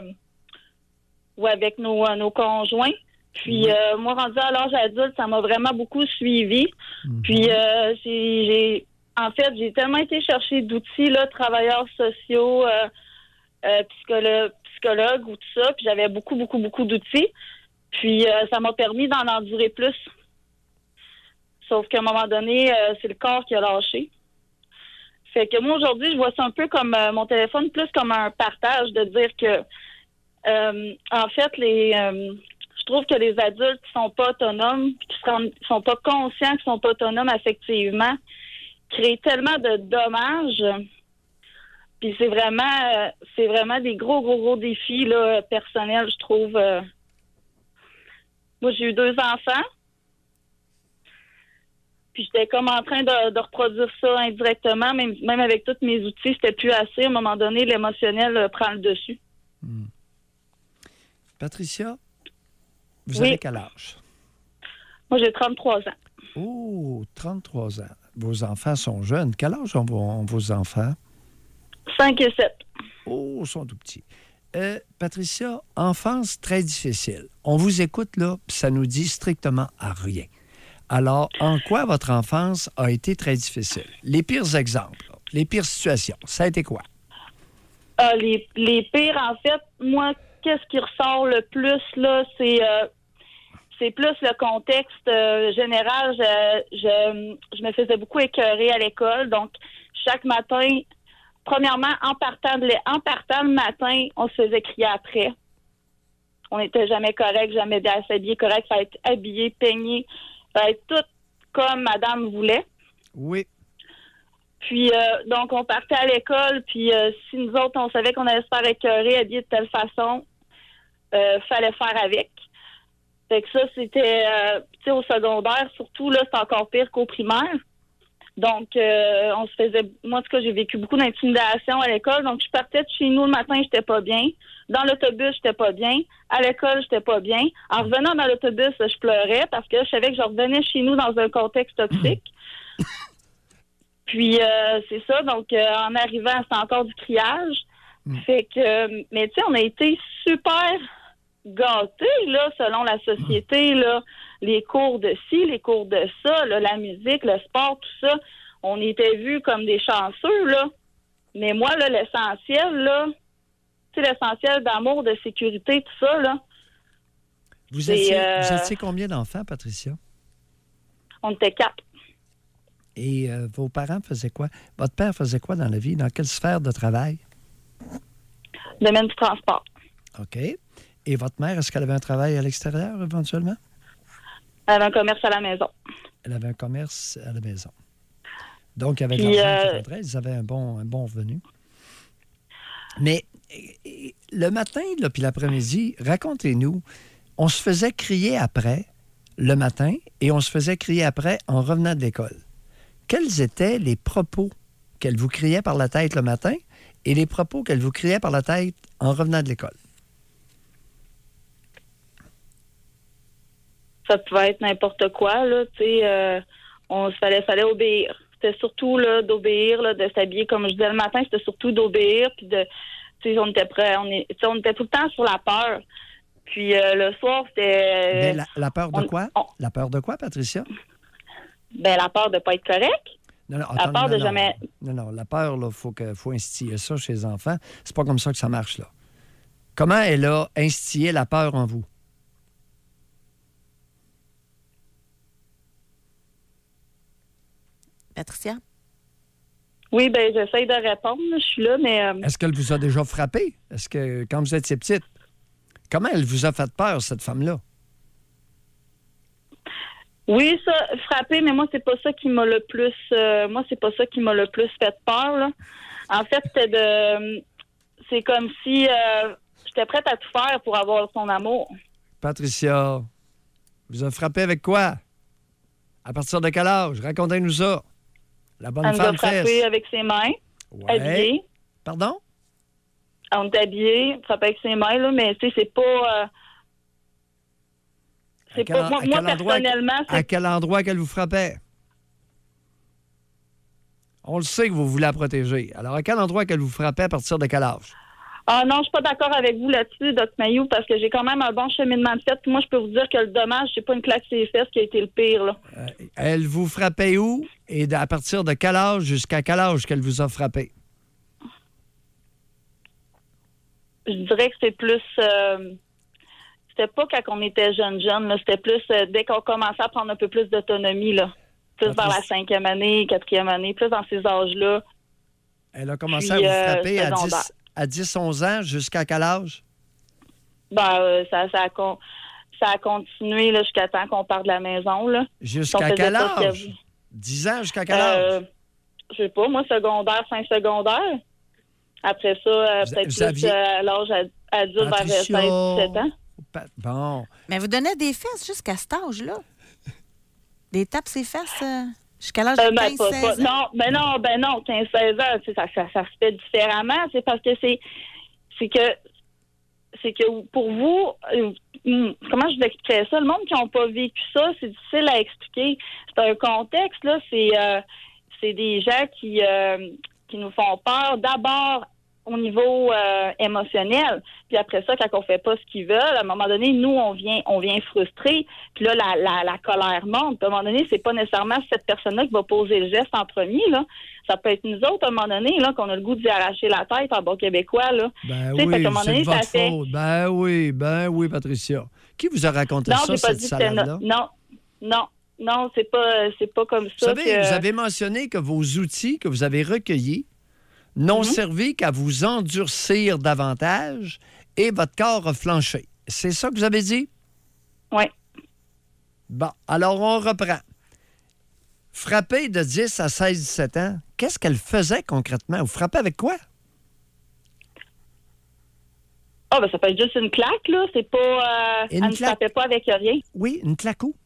nos conjoints. Puis moi, rendue à l'âge adulte, ça m'a vraiment beaucoup suivi. Mm-hmm. Puis j'ai tellement été chercher d'outils, là, travailleurs sociaux, psychologues ou tout ça. Puis j'avais beaucoup d'outils. Puis ça m'a permis d'en endurer plus. Sauf qu'à un moment donné, c'est le corps qui a lâché. Fait que moi, aujourd'hui, je vois ça un peu comme mon téléphone, plus comme un partage, de dire que, en fait, je trouve que les adultes qui sont pas autonomes, qui sont pas conscients qu'ils sont pas autonomes affectivement, créent tellement de dommages. Puis c'est vraiment des gros défis là, personnels, je trouve. Moi, j'ai eu 2 enfants. Puis j'étais comme en train de reproduire ça indirectement, même avec tous mes outils, c'était plus assez. À un moment donné, l'émotionnel prend le dessus. Patricia, vous avez quel âge? Moi, j'ai 33 ans. Oh, 33 ans. Vos enfants sont jeunes. Quel âge ont vos enfants? 5 et 7. Oh, ils sont tout petits. Patricia, enfance très difficile. On vous écoute là, puis ça nous dit strictement à rien. Alors, en quoi votre enfance a été très difficile? Les pires exemples, les pires situations, ça a été quoi? Les pires, en fait, moi, qu'est-ce qui ressort le plus, là, c'est plus le contexte général. Je me faisais beaucoup écœurer à l'école. Donc, chaque matin, premièrement, en partant le matin, on se faisait crier après. On n'était jamais correct, jamais bien habillé correct. Il fallait être habillé, peigné. Il fallait être tout comme madame voulait. Oui. Puis, donc, on partait à l'école, puis si nous autres, on savait qu'on allait se faire écœurer, habiller de telle façon, fallait faire avec. Fait que ça, c'était, tu sais, au secondaire, surtout, là, c'est encore pire qu'au primaire. Donc, on se faisait... Moi, en tout cas, j'ai vécu beaucoup d'intimidation à l'école. Donc, je partais de chez nous le matin, j'étais pas bien. Dans l'autobus, j'étais pas bien. À l'école, j'étais pas bien. En revenant dans l'autobus, je pleurais parce que je savais que je revenais chez nous dans un contexte toxique. Puis, c'est ça. Donc, en arrivant, c'était encore du criage. Fait que... Mais, tu sais, on a été super gâtés, là, selon la société, là. Les cours de ci, les cours de ça, là, la musique, le sport, tout ça, on était vus comme des chanceux, là. Mais moi, là, l'essentiel, là, tu sais, l'essentiel d'amour, de sécurité, tout ça, là. Vous étiez combien d'enfants, Patricia? On était 4. Et vos parents faisaient quoi? Votre père faisait quoi dans la vie? Dans quelle sphère de travail? Domaine du transport. OK. Et votre mère, est-ce qu'elle avait un travail à l'extérieur, éventuellement? Elle avait un commerce à la maison. Elle avait un commerce à la maison. Donc, avec l'argent qui rentrait, ils avaient un bon revenu. Mais le matin, là, puis l'après-midi, racontez-nous, on se faisait crier après le matin et on se faisait crier après en revenant de l'école. Quels étaient les propos qu'elle vous criait par la tête le matin et les propos qu'elle vous criait par la tête en revenant de l'école? Ça pouvait être n'importe quoi, là, tu sais, fallait obéir. C'était surtout, là, d'obéir, là, de s'habiller, comme je disais le matin, c'était surtout d'obéir, puis de, tu sais, on était prêts, on était tout le temps sur la peur. Puis le soir, c'était... Mais la peur de quoi? La peur de quoi, Patricia? Ben, la peur de pas être correct. Non, la peur de jamais... Non, la peur, là, faut instiller ça chez les enfants. C'est pas comme ça que ça marche, là. Comment elle a instillé la peur en vous? Patricia? Oui, bien, j'essaie de répondre. Je suis là, mais... Est-ce qu'elle vous a déjà frappé? Est-ce que, quand vous étiez petite, comment elle vous a fait peur, cette femme-là? Oui, ça, frappé, mais moi, c'est pas ça qui m'a le plus... c'est pas ça qui m'a le plus fait peur, là. En fait, c'est comme si j'étais prête à tout faire pour avoir son amour. Patricia, vous a frappé avec quoi? À partir de quel âge? Racontez-nous ça. La bonne femme fesse. Elle nous a frappé avec ses mains, habillée. Pardon? On est habillés, frappé avec ses mains, là, mais tu sais, c'est pas... moi, personnellement... À quel endroit qu'elle vous frappait? On le sait que vous voulez la protéger. Alors, à quel endroit qu'elle vous frappait, à partir de quel âge? Ah non, je suis pas d'accord avec vous là-dessus, Dr. Mayou, parce que j'ai quand même un bon cheminement de fait. Puis moi, je peux vous dire que le dommage, c'est pas une claque sur les fesses qui a été le pire, là. Elle vous frappait où? Et à partir de quel âge jusqu'à quel âge qu'elle vous a frappé? Je dirais que c'est plus... c'était pas quand on était jeune, là. C'était plus dès qu'on commençait à prendre un peu plus d'autonomie, là. Plus vers la 5e année, 4e année, plus dans ces âges-là. Elle a commencé à vous frapper à 10-11 ans, jusqu'à quel âge? Ben, ça a continué là, jusqu'à temps qu'on parte de la maison. Là. Jusqu'à quel âge? 10 ans, jusqu'à quel âge? Je sais pas, moi, secondaire, fin secondaire. Après ça, peut-être plus à l'âge adulte, vers 16-17 ans. Bon. Mais vous donnez des fesses jusqu'à cet âge-là? Des tapes ses fesses jusqu'à l'âge de 15-16 ans? Non, 15-16 ans, ça se fait différemment. C'est parce que c'est que pour vous, comment je vous expliquerais ça? Le monde qui n'a pas vécu ça, c'est difficile à expliquer. C'est un contexte, là, c'est des gens qui nous font peur d'abord au niveau émotionnel. Puis après ça, quand on fait pas ce qu'ils veulent, à un moment donné, nous, on vient frustré. Puis là, la colère monte. Puis à un moment donné, c'est pas nécessairement cette personne-là qui va poser le geste en premier, là. Ça peut être nous autres, à un moment donné, là, qu'on a le goût d'y arracher la tête en bon québécois, là. Ben oui, c'est votre faute. Ben oui, Patricia. Qui vous a raconté ça, cette salade-là? Non, c'est pas comme ça. Vous savez, vous avez mentionné que vos outils que vous avez recueillis n'ont servi qu'à vous endurcir davantage et votre corps a flanché. C'est ça que vous avez dit? Oui. Bon, alors on reprend. Frapper de 10 à 16-17 ans, qu'est-ce qu'elle faisait concrètement? Vous frappez avec quoi? Ah, ben ça peut être juste une claque, là. C'est pas... elle ne frappait pas avec rien. Oui, une claque où?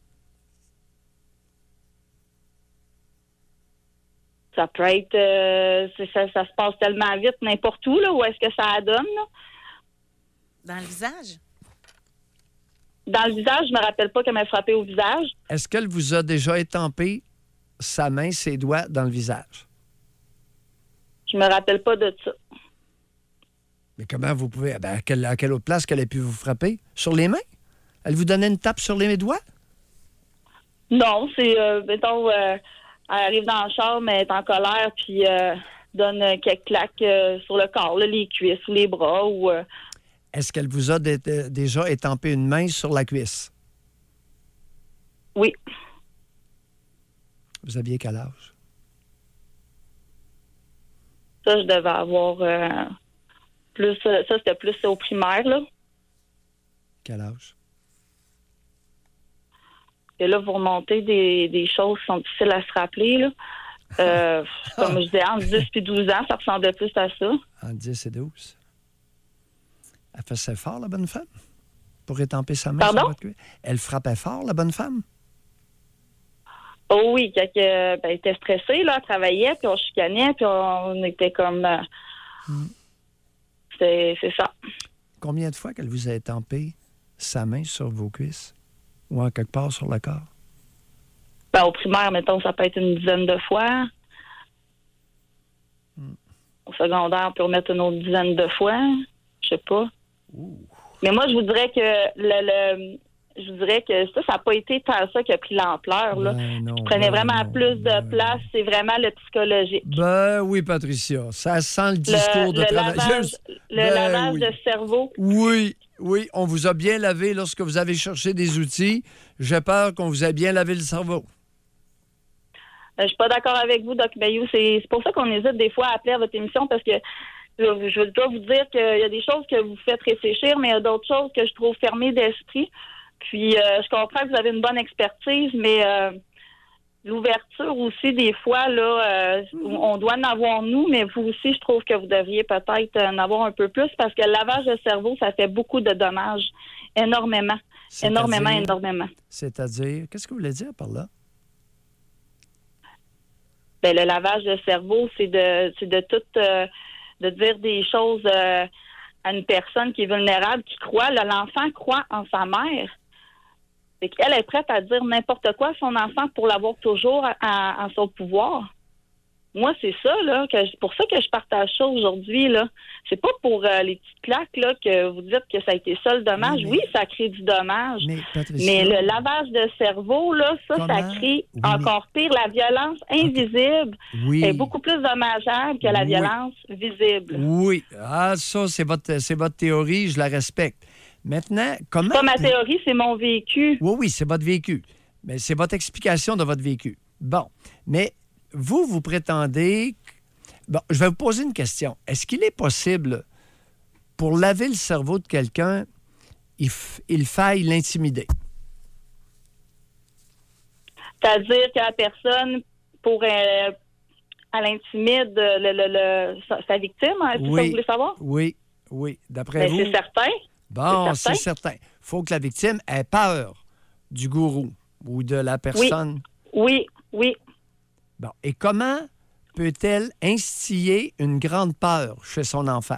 Ça peut être... ça se passe tellement vite n'importe où, là. Où est-ce que ça donne, là? Dans le visage? Dans le visage, je me rappelle pas qu'elle m'a frappé au visage. Est-ce qu'elle vous a déjà étampé sa main, ses doigts dans le visage? Je me rappelle pas de ça. Mais comment vous pouvez... Ben, à quelle autre place qu'elle ait pu vous frapper? Sur les mains? Elle vous donnait une tape sur les doigts? Non, c'est... mettons, elle arrive dans le char, mais elle est en colère, puis donne quelques claques sur le corps, là, les cuisses ou les bras. Ou Est-ce qu'elle vous a déjà étampé une main sur la cuisse? Oui. Vous aviez quel âge? Ça, je devais avoir... plus, ça, c'était plus au primaire, là. Quel âge? Et là, vous remontez des choses qui sont difficiles à se rappeler, là. Comme je disais, entre 10 et 12 ans, ça ressemblait plus à ça. Entre 10 et 12? Elle faisait fort, la bonne femme? Pour étamper sa main. Pardon? Sur votre cuisse? Elle frappait fort, la bonne femme? Oh oui, quand elle était stressée, là, elle travaillait, puis on chicanait, puis on était comme... C'est ça. Combien de fois qu'elle vous a étampé sa main sur vos cuisses ou en quelque part sur le corps? Ben, au primaire, mettons, ça peut être une dizaine de fois. Au secondaire, on peut remettre une autre dizaine de fois. Je sais pas. Mais moi, je vous dirais que je vous dirais que ça n'a pas été tant ça qui a pris l'ampleur. Là. Je prenais vraiment plus de place. C'est vraiment le psychologique. Ben oui, Patricia. Ça sent le discours de travail. Lavage de cerveau. Oui, on vous a bien lavé lorsque vous avez cherché des outils. J'ai peur qu'on vous ait bien lavé le cerveau. Je suis pas d'accord avec vous, Doc Mayou. C'est pour ça qu'on hésite des fois à appeler à votre émission parce que je dois vous dire qu'il y a des choses que vous faites réfléchir, mais il y a d'autres choses que je trouve fermées d'esprit. Puis, je comprends que vous avez une bonne expertise, mais l'ouverture aussi, des fois, là, on doit en avoir nous, mais vous aussi, je trouve que vous devriez peut-être en avoir un peu plus parce que le lavage de cerveau, ça fait beaucoup de dommages. Énormément. Énormément. C'est-à-dire, qu'est-ce que vous voulez dire par là? Ben, le lavage de cerveau, c'est de tout, de dire des choses à une personne qui est vulnérable, qui croit, l'enfant croit en sa mère. Et qu'elle est prête à dire n'importe quoi à son enfant pour l'avoir toujours en son pouvoir. Moi, c'est ça, là, pour ça que je partage ça aujourd'hui, là. C'est pas pour les petites claques, là, que vous dites que ça a été ça le dommage. Oui, ça crée du dommage. Mais le lavage de cerveau, là, ça crée encore pire. La violence invisible est beaucoup plus dommageable que la violence visible. Oui. Ah, ça, c'est votre théorie, je la respecte. Maintenant, comment... C'est pas ma théorie, c'est mon vécu. Oui, c'est votre vécu. Mais c'est votre explication de votre vécu. Bon, mais vous prétendez... Bon, je vais vous poser une question. Est-ce qu'il est possible, pour laver le cerveau de quelqu'un, il faille l'intimider? C'est-à-dire que la personne, elle intimide sa victime, hein, c'est ça que vous voulez savoir? Oui. D'après vous... C'est certain. Bon, c'est certain. Il faut que la victime ait peur du gourou ou de la personne. Oui. Bon, et comment peut-elle instiller une grande peur chez son enfant?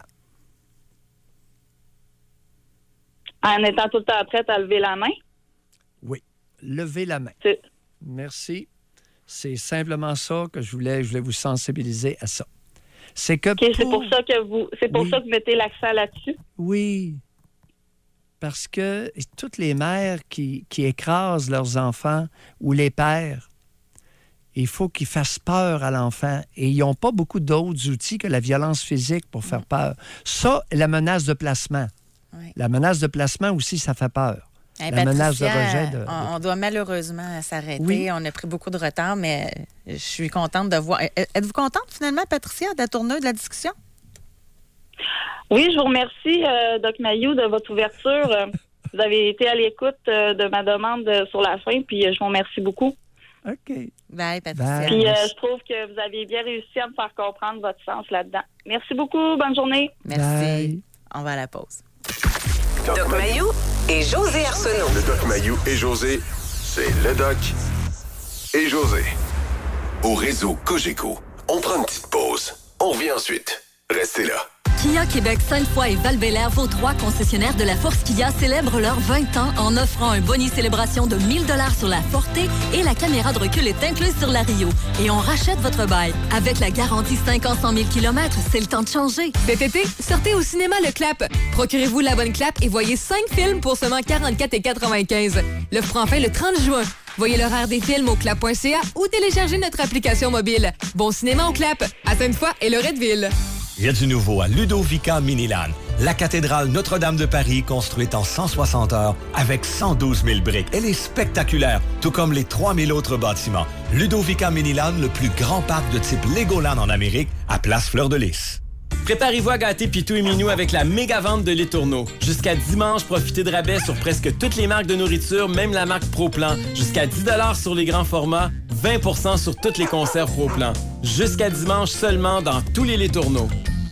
En étant tout le temps prête à lever la main? Oui, lever la main. Merci. C'est simplement ça que je voulais vous sensibiliser à ça. C'est que c'est pour ça que vous mettez l'accent là-dessus? Oui. Parce que toutes les mères qui écrasent leurs enfants ou les pères, il faut qu'ils fassent peur à l'enfant. Et ils n'ont pas beaucoup d'autres outils que la violence physique pour faire peur. Ça, la menace de placement. Oui. La menace de placement aussi, ça fait peur. La menace de rejet. On doit malheureusement s'arrêter. Oui. On a pris beaucoup de retard, mais je suis contente de voir. Êtes-vous contente, finalement, Patricia, de la tournure de la discussion? Oui, je vous remercie, Doc Mayou, de votre ouverture. Vous avez été à l'écoute de ma demande sur la fin, puis je vous remercie beaucoup. OK. Bye, Patricia. Puis je trouve que vous avez bien réussi à me faire comprendre votre sens là-dedans. Merci beaucoup. Bonne journée. Merci. Bye. On va à la pause. Doc Mayou et José Arsenault. Le Doc Mayou et José, c'est le Doc et José. Au réseau Cogeco, on prend une petite pause. On revient ensuite. Restez là. Kia Québec, Sainte-Foy et Val-Bélair, vos 3 concessionnaires de la Force Kia célèbrent leurs 20 ans en offrant un boni célébration de 1 000 $ sur la Forte et la caméra de recul est incluse sur la Rio. Et on rachète votre bail. Avec la garantie 5 ans, 100 000 km, c'est le temps de changer. Cet été, sortez au cinéma Le Clap. Procurez-vous la bonne clap et voyez 5 films pour seulement 44,95 $. L'offre prend fin le 30 juin. Voyez l'horaire des films au clap.ca ou téléchargez notre application mobile. Bon cinéma au Clap, à Sainte-Foy et Loretteville. Il y a du nouveau à Ludovica Miniland, la cathédrale Notre-Dame de Paris construite en 160 heures avec 112 000 briques. Elle est spectaculaire, tout comme les 3000 autres bâtiments. Ludovica Miniland, le plus grand parc de type Legoland en Amérique, à Place Fleur-de-Lys. Préparez-vous à gâter Pitou et Minou avec la méga vente de Les Tourneaux. Jusqu'à dimanche, profitez de rabais sur presque toutes les marques de nourriture, même la marque Pro-Plan. Jusqu'à 10 $ sur les grands formats, 20 % sur toutes les conserves Pro-Plan. Jusqu'à dimanche seulement dans tous les Tourneaux.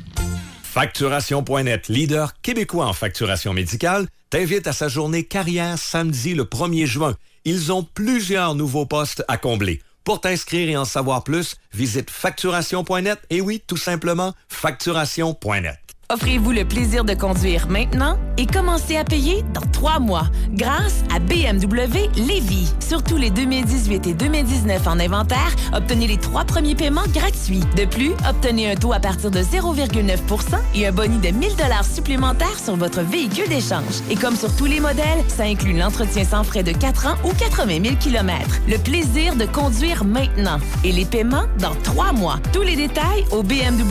Facturation.net, leader québécois en facturation médicale, t'invite à sa journée carrière samedi le 1er juin. Ils ont plusieurs nouveaux postes à combler. Pour t'inscrire et en savoir plus, visite facturation.net. Et oui, tout simplement, facturation.net. Offrez-vous le plaisir de conduire maintenant et commencez à payer dans 3 mois grâce à BMW Lévis. Surtout les 2018 et 2019 en inventaire, obtenez les 3 premiers paiements gratuits. De plus, obtenez un taux à partir de 0,9 % et un boni de 1 000 $ supplémentaires sur votre véhicule d'échange. Et comme sur tous les modèles, ça inclut l'entretien sans frais de 4 ans ou 80 000 km. Le plaisir de conduire maintenant et les paiements dans 3 mois. Tous les détails au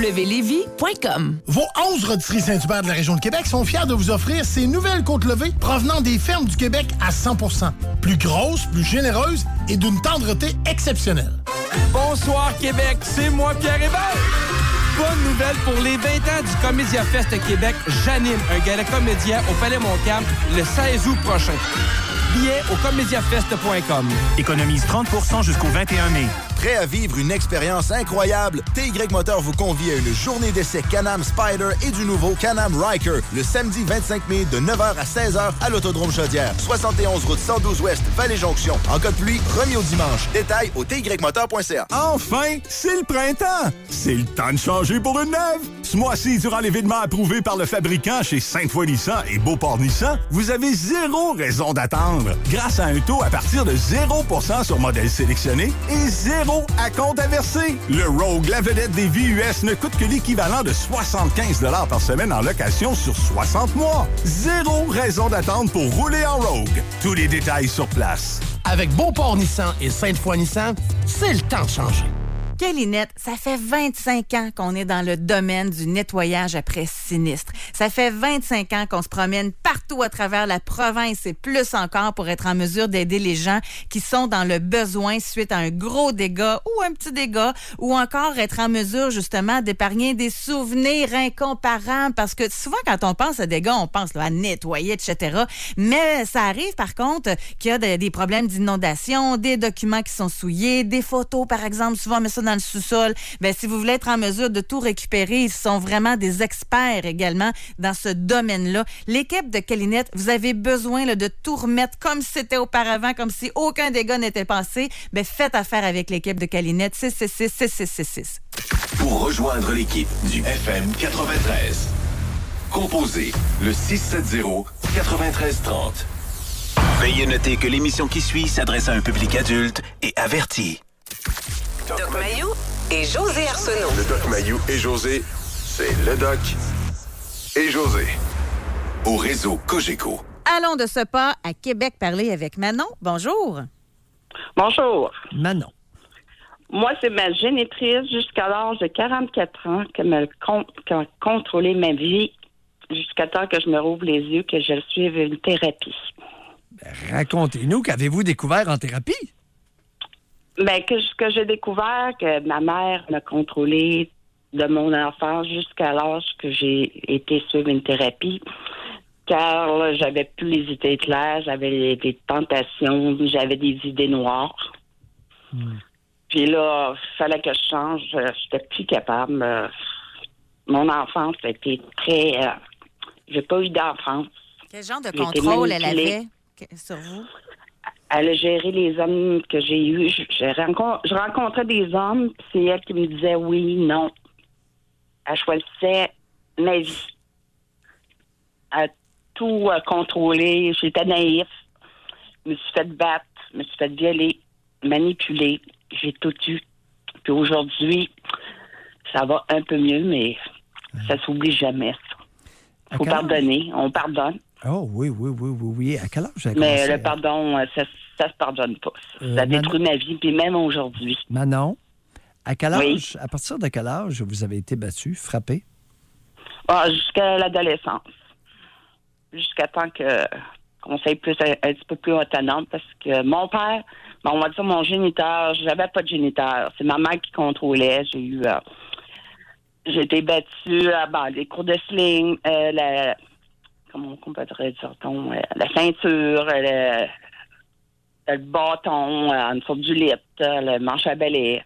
bmwlevy.com. Vos 11 rôtisseries Saint-Hubert de la région de Québec sont fiers de vous offrir ces nouvelles côtes levées provenant des fermes du Québec à 100%. Plus grosses, plus généreuses et d'une tendreté exceptionnelle. Bonsoir Québec, c'est moi Pierre Hébert. Bonne nouvelle pour les 20 ans du Comédia Fest Québec. J'anime un gala comédien au Palais Montcalm le 16 août prochain. Billets au comédiafest.com. Économise 30 % jusqu'au 21 mai. Prêt à vivre une expérience incroyable? TY Moteur vous convie à une journée d'essai Can-Am Spyder et du nouveau Can-Am Ryker le samedi 25 mai de 9h à 16h à l'Autodrome Chaudière. 71 route 112 Ouest, Vallée-Jonction. En cas de pluie, remis au dimanche. Détails au tymoteur.ca. Enfin, c'est le printemps! C'est le temps de changer pour une neuve! Ce mois-ci, durant l'événement approuvé par le fabricant chez Sainte-Foy Nissan et Beauport Nissan, vous avez 0 raison d'attendre. Grâce à un taux à partir de 0 % sur modèle sélectionné et 0 à compte à verser. Le Rogue, la vedette des VUS, ne coûte que l'équivalent de 75 $ par semaine en location sur 60 mois. 0 raison d'attendre pour rouler en Rogue. Tous les détails sur place. Avec Beauport Nissan et Sainte-Foy Nissan, c'est le temps de changer. Kélinette, ça fait 25 ans qu'on est dans le domaine du nettoyage après sinistre. Ça fait 25 ans qu'on se promène partout à travers la province et plus encore pour être en mesure d'aider les gens qui sont dans le besoin suite à un gros dégât ou un petit dégât ou encore être en mesure justement d'épargner des souvenirs incomparables parce que souvent quand on pense à dégâts, on pense là, à nettoyer, etc. Mais ça arrive par contre qu'il y a des problèmes d'inondation, des documents qui sont souillés, des photos par exemple, souvent on met ça dans le sous-sol. Bien, si vous voulez être en mesure de tout récupérer, ils sont vraiment des experts également dans ce domaine-là. L'équipe de Kélinette, vous avez besoin là, de tout remettre comme c'était auparavant, comme si aucun dégât n'était passé. Bien, faites affaire avec l'équipe de Kélinette. 666-6666. Pour rejoindre l'équipe du FM 93, composez le 670-9330. Veuillez noter que l'émission qui suit s'adresse à un public adulte et averti. Doc Mayou et José Arsenault. Le Doc Mayou et José, c'est le Doc et José. Au réseau Cogeco. Allons de ce pas à Québec parler avec Manon. Bonjour. Bonjour. Manon. Moi, c'est ma génitrice jusqu'à l'âge de 44 ans qui m'a contrôlé ma vie jusqu'à temps que je me rouvre les yeux, que je suive une thérapie. Racontez-nous, qu'avez-vous découvert en thérapie? Ben, ce que j'ai découvert, que ma mère m'a contrôlé de mon enfance jusqu'à l'âge que j'ai été suivre une thérapie. Car là, j'avais plus les idées claires, j'avais des tentations, j'avais des idées noires. Puis là, il fallait que je change. J'étais plus capable. Mon enfance a été très... j'ai pas eu d'enfance. Quel genre de contrôle elle avait sur vous? Elle a géré les hommes que j'ai eus. Je rencontrais des hommes, puis c'est elle qui me disait oui, non. Elle choisissait ma vie. Elle a tout contrôlé. J'étais naïf. Je me suis fait battre. Je me suis fait violer, manipuler. J'ai tout eu. Puis aujourd'hui, ça va un peu mieux, mais ça s'oublie jamais, ça. Il faut pardonner. On pardonne. Oh oui. À quel âge vous avez Mais commencé? le pardon, ça se pardonne pas. Ça détruit ma vie, puis même aujourd'hui. Manon, à quel âge, Oui. à partir de quel âge vous avez été battu, frappé? Jusqu'à l'adolescence. Jusqu'à temps qu'on soit plus un petit peu plus autonome, parce que mon père, on va dire mon géniteur, j'avais pas de géniteur. C'est ma mère qui contrôlait. J'ai été battue à des cours de sling, comment on peut dire, la ceinture, le bâton, en dessous du lit, le manche à balai.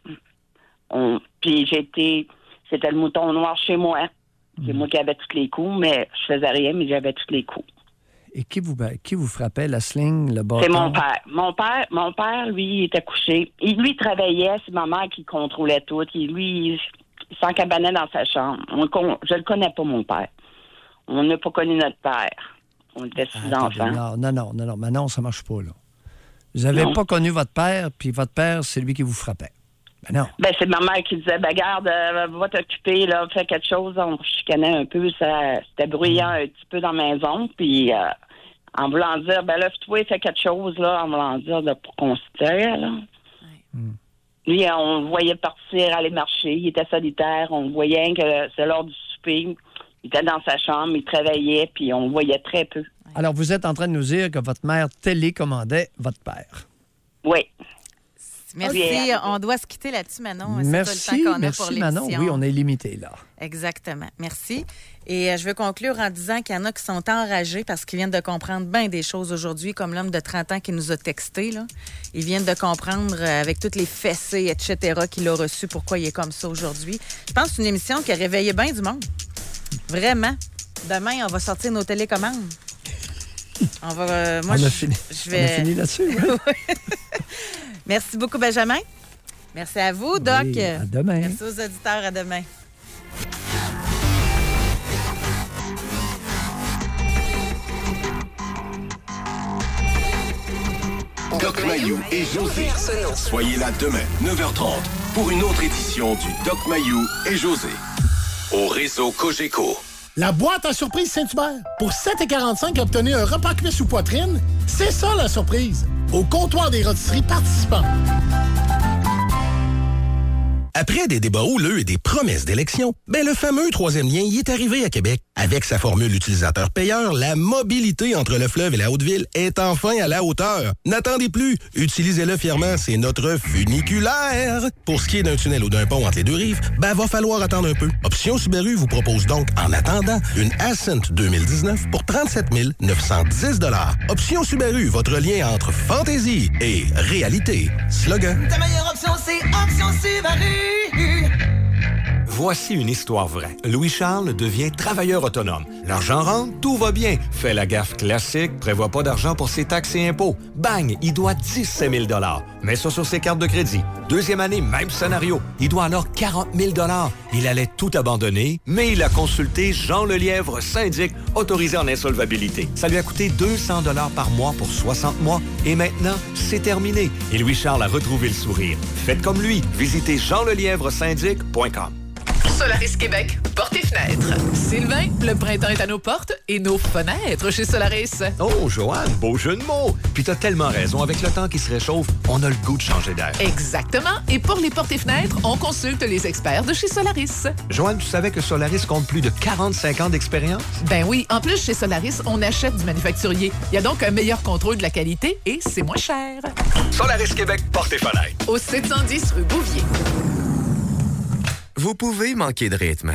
Puis c'était le mouton noir chez moi. C'est moi qui avais tous les coups, mais je faisais rien, mais j'avais tous les coups. Et qui vous frappait, la sling, le bâton? C'est mon père. Mon père, lui, il était couché. Lui, il travaillait, c'est ma mère qui contrôlait tout. Il s'encabanait dans sa chambre. Je le connais pas, mon père. On n'a pas connu notre père. On était 6 enfants. Non, Manon, ça marche pas, là. Vous n'avez pas connu votre père, puis votre père, c'est lui qui vous frappait. Ben non. Ben, c'est ma mère qui disait, garde, va t'occuper, là, fais quelque chose. On chicanait un peu, c'était bruyant un petit peu dans la maison, puis en voulant dire, lève-toi, fais quelque chose, là, en voulant dire pour qu'on se taise, là. Lui, on le voyait partir, aller marcher, il était solitaire, on voyait que c'est l'heure du souper, il était dans sa chambre, il travaillait, puis on le voyait très peu. Alors, vous êtes en train de nous dire que votre mère télécommandait votre père. Oui. Merci. On doit se quitter là-dessus, Manon. Merci, c'est tout le temps qu'on a pour Manon. l'émission. Oui, on est limité, là. Exactement. Merci. Et je veux conclure en disant qu'il y en a qui sont enragés parce qu'ils viennent de comprendre bien des choses aujourd'hui, comme l'homme de 30 ans qui nous a texté, là. Ils viennent de comprendre avec toutes les fessées, etc., qu'il a reçues, pourquoi il est comme ça aujourd'hui. Je pense que c'est une émission qui a réveillé bien du monde. Vraiment. Demain, on va sortir nos télécommandes. On va... on a fini là-dessus. Oui. Merci beaucoup, Benjamin. Merci à vous, Doc. Oui, à demain. Merci aux auditeurs. À demain. Doc Mayou et José. Soyez là demain, 9h30, pour une autre édition du Doc Mayou et José. Au réseau Cogeco. La boîte à surprise Saint-Hubert. Pour 7,45 $, obtenez un repas cuit sous poitrine. C'est ça, la surprise. Au comptoir des rôtisseries participantes. Après des débats houleux et des promesses d'élection, le fameux troisième lien y est arrivé à Québec. Avec sa formule utilisateur payeur, la mobilité entre le fleuve et la Haute-Ville est enfin à la hauteur. N'attendez plus, utilisez-le fièrement, c'est notre funiculaire. Pour ce qui est d'un tunnel ou d'un pont entre les deux rives, va falloir attendre un peu. Option Subaru vous propose donc, en attendant, une Ascent 2019 pour 37 910 $. Option Subaru, votre lien entre fantaisie et réalité. Slogan. Ta meilleure option, c'est Option Subaru. Voici une histoire vraie. Louis-Charles devient travailleur autonome. L'argent rentre, tout va bien. Fait la gaffe classique, prévoit pas d'argent pour ses taxes et impôts. Bang, il doit 17 000 $. Met ça sur ses cartes de crédit. Deuxième année, même scénario. Il doit alors 40 000 $. Il allait tout abandonner, mais il a consulté Jean Lelièvre, syndic, autorisé en insolvabilité. Ça lui a coûté 200 $ par mois pour 60 mois. Et maintenant, c'est terminé. Et Louis-Charles a retrouvé le sourire. Faites comme lui. Visitez jeanlelièvresyndic.com. Solaris Québec, portes et fenêtres. Sylvain, le printemps est à nos portes et nos fenêtres chez Solaris. Oh, Joanne, beau jeu de mots. Puis t'as tellement raison, avec le temps qui se réchauffe, on a le goût de changer d'air. Exactement. Et pour les portes et fenêtres, on consulte les experts de chez Solaris. Joanne, tu savais que Solaris compte plus de 45 ans d'expérience? Ben oui. En plus, chez Solaris, on achète du manufacturier. Il y a donc un meilleur contrôle de la qualité et c'est moins cher. Solaris Québec, portes et fenêtres. Au 710 rue Bouvier. Vous pouvez manquer de rythme.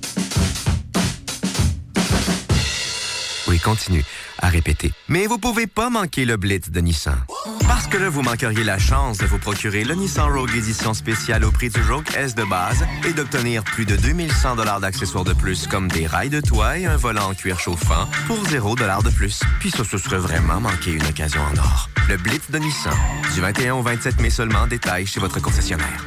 Oui, continue à répéter. Mais vous pouvez pas manquer le Blitz de Nissan. Parce que là, vous manqueriez la chance de vous procurer le Nissan Rogue édition spéciale au prix du Rogue S de base et d'obtenir plus de 2100 $ d'accessoires de plus comme des rails de toit et un volant en cuir chauffant pour 0 $ de plus. Puis ça, ce serait vraiment manquer une occasion en or. Le Blitz de Nissan. Du 21 au 27 mai seulement, détail chez votre concessionnaire.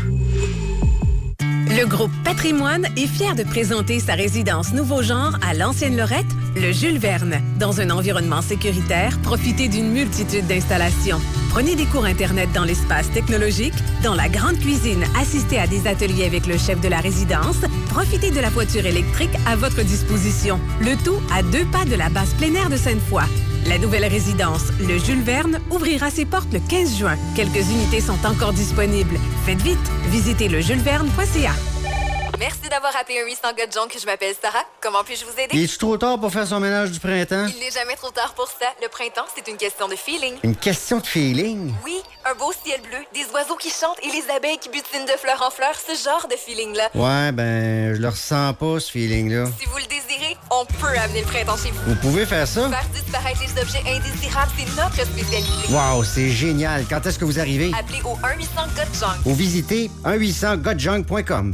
Le groupe Patrimoine est fier de présenter sa résidence nouveau genre à l'Ancienne Lorette, le Jules Verne. Dans un environnement sécuritaire, profitez d'une multitude d'installations. Prenez des cours Internet dans l'espace technologique, dans la grande cuisine, assistez à des ateliers avec le chef de la résidence, profitez de la voiture électrique à votre disposition. Le tout à 2 pas de la base plein air de Sainte-Foy. La nouvelle résidence, le Jules Verne, ouvrira ses portes le 15 juin. Quelques unités sont encore disponibles. Faites vite, visitez lejulesverne.ca. Merci d'avoir appelé un 800 gars de Junk. Je m'appelle Sarah. Comment puis-je vous aider? Est-tu trop tard pour faire son ménage du printemps? Il n'est jamais trop tard pour ça. Le printemps, c'est une question de feeling. Une question de feeling? Oui, un beau ciel bleu, des oiseaux qui chantent et les abeilles qui butinent de fleur en fleur, ce genre de feeling-là. Ouais, ben, je le ressens pas, ce feeling-là. Si vous le désirez, on peut amener le printemps chez vous. Vous pouvez faire ça? Faire disparaître les objets indésirables, c'est notre spécialité. Wow, c'est génial. Quand est-ce que vous arrivez? Appelez au 1-800-GOT-JUNK. Ou visitez 1-800-GOTJUNK.com.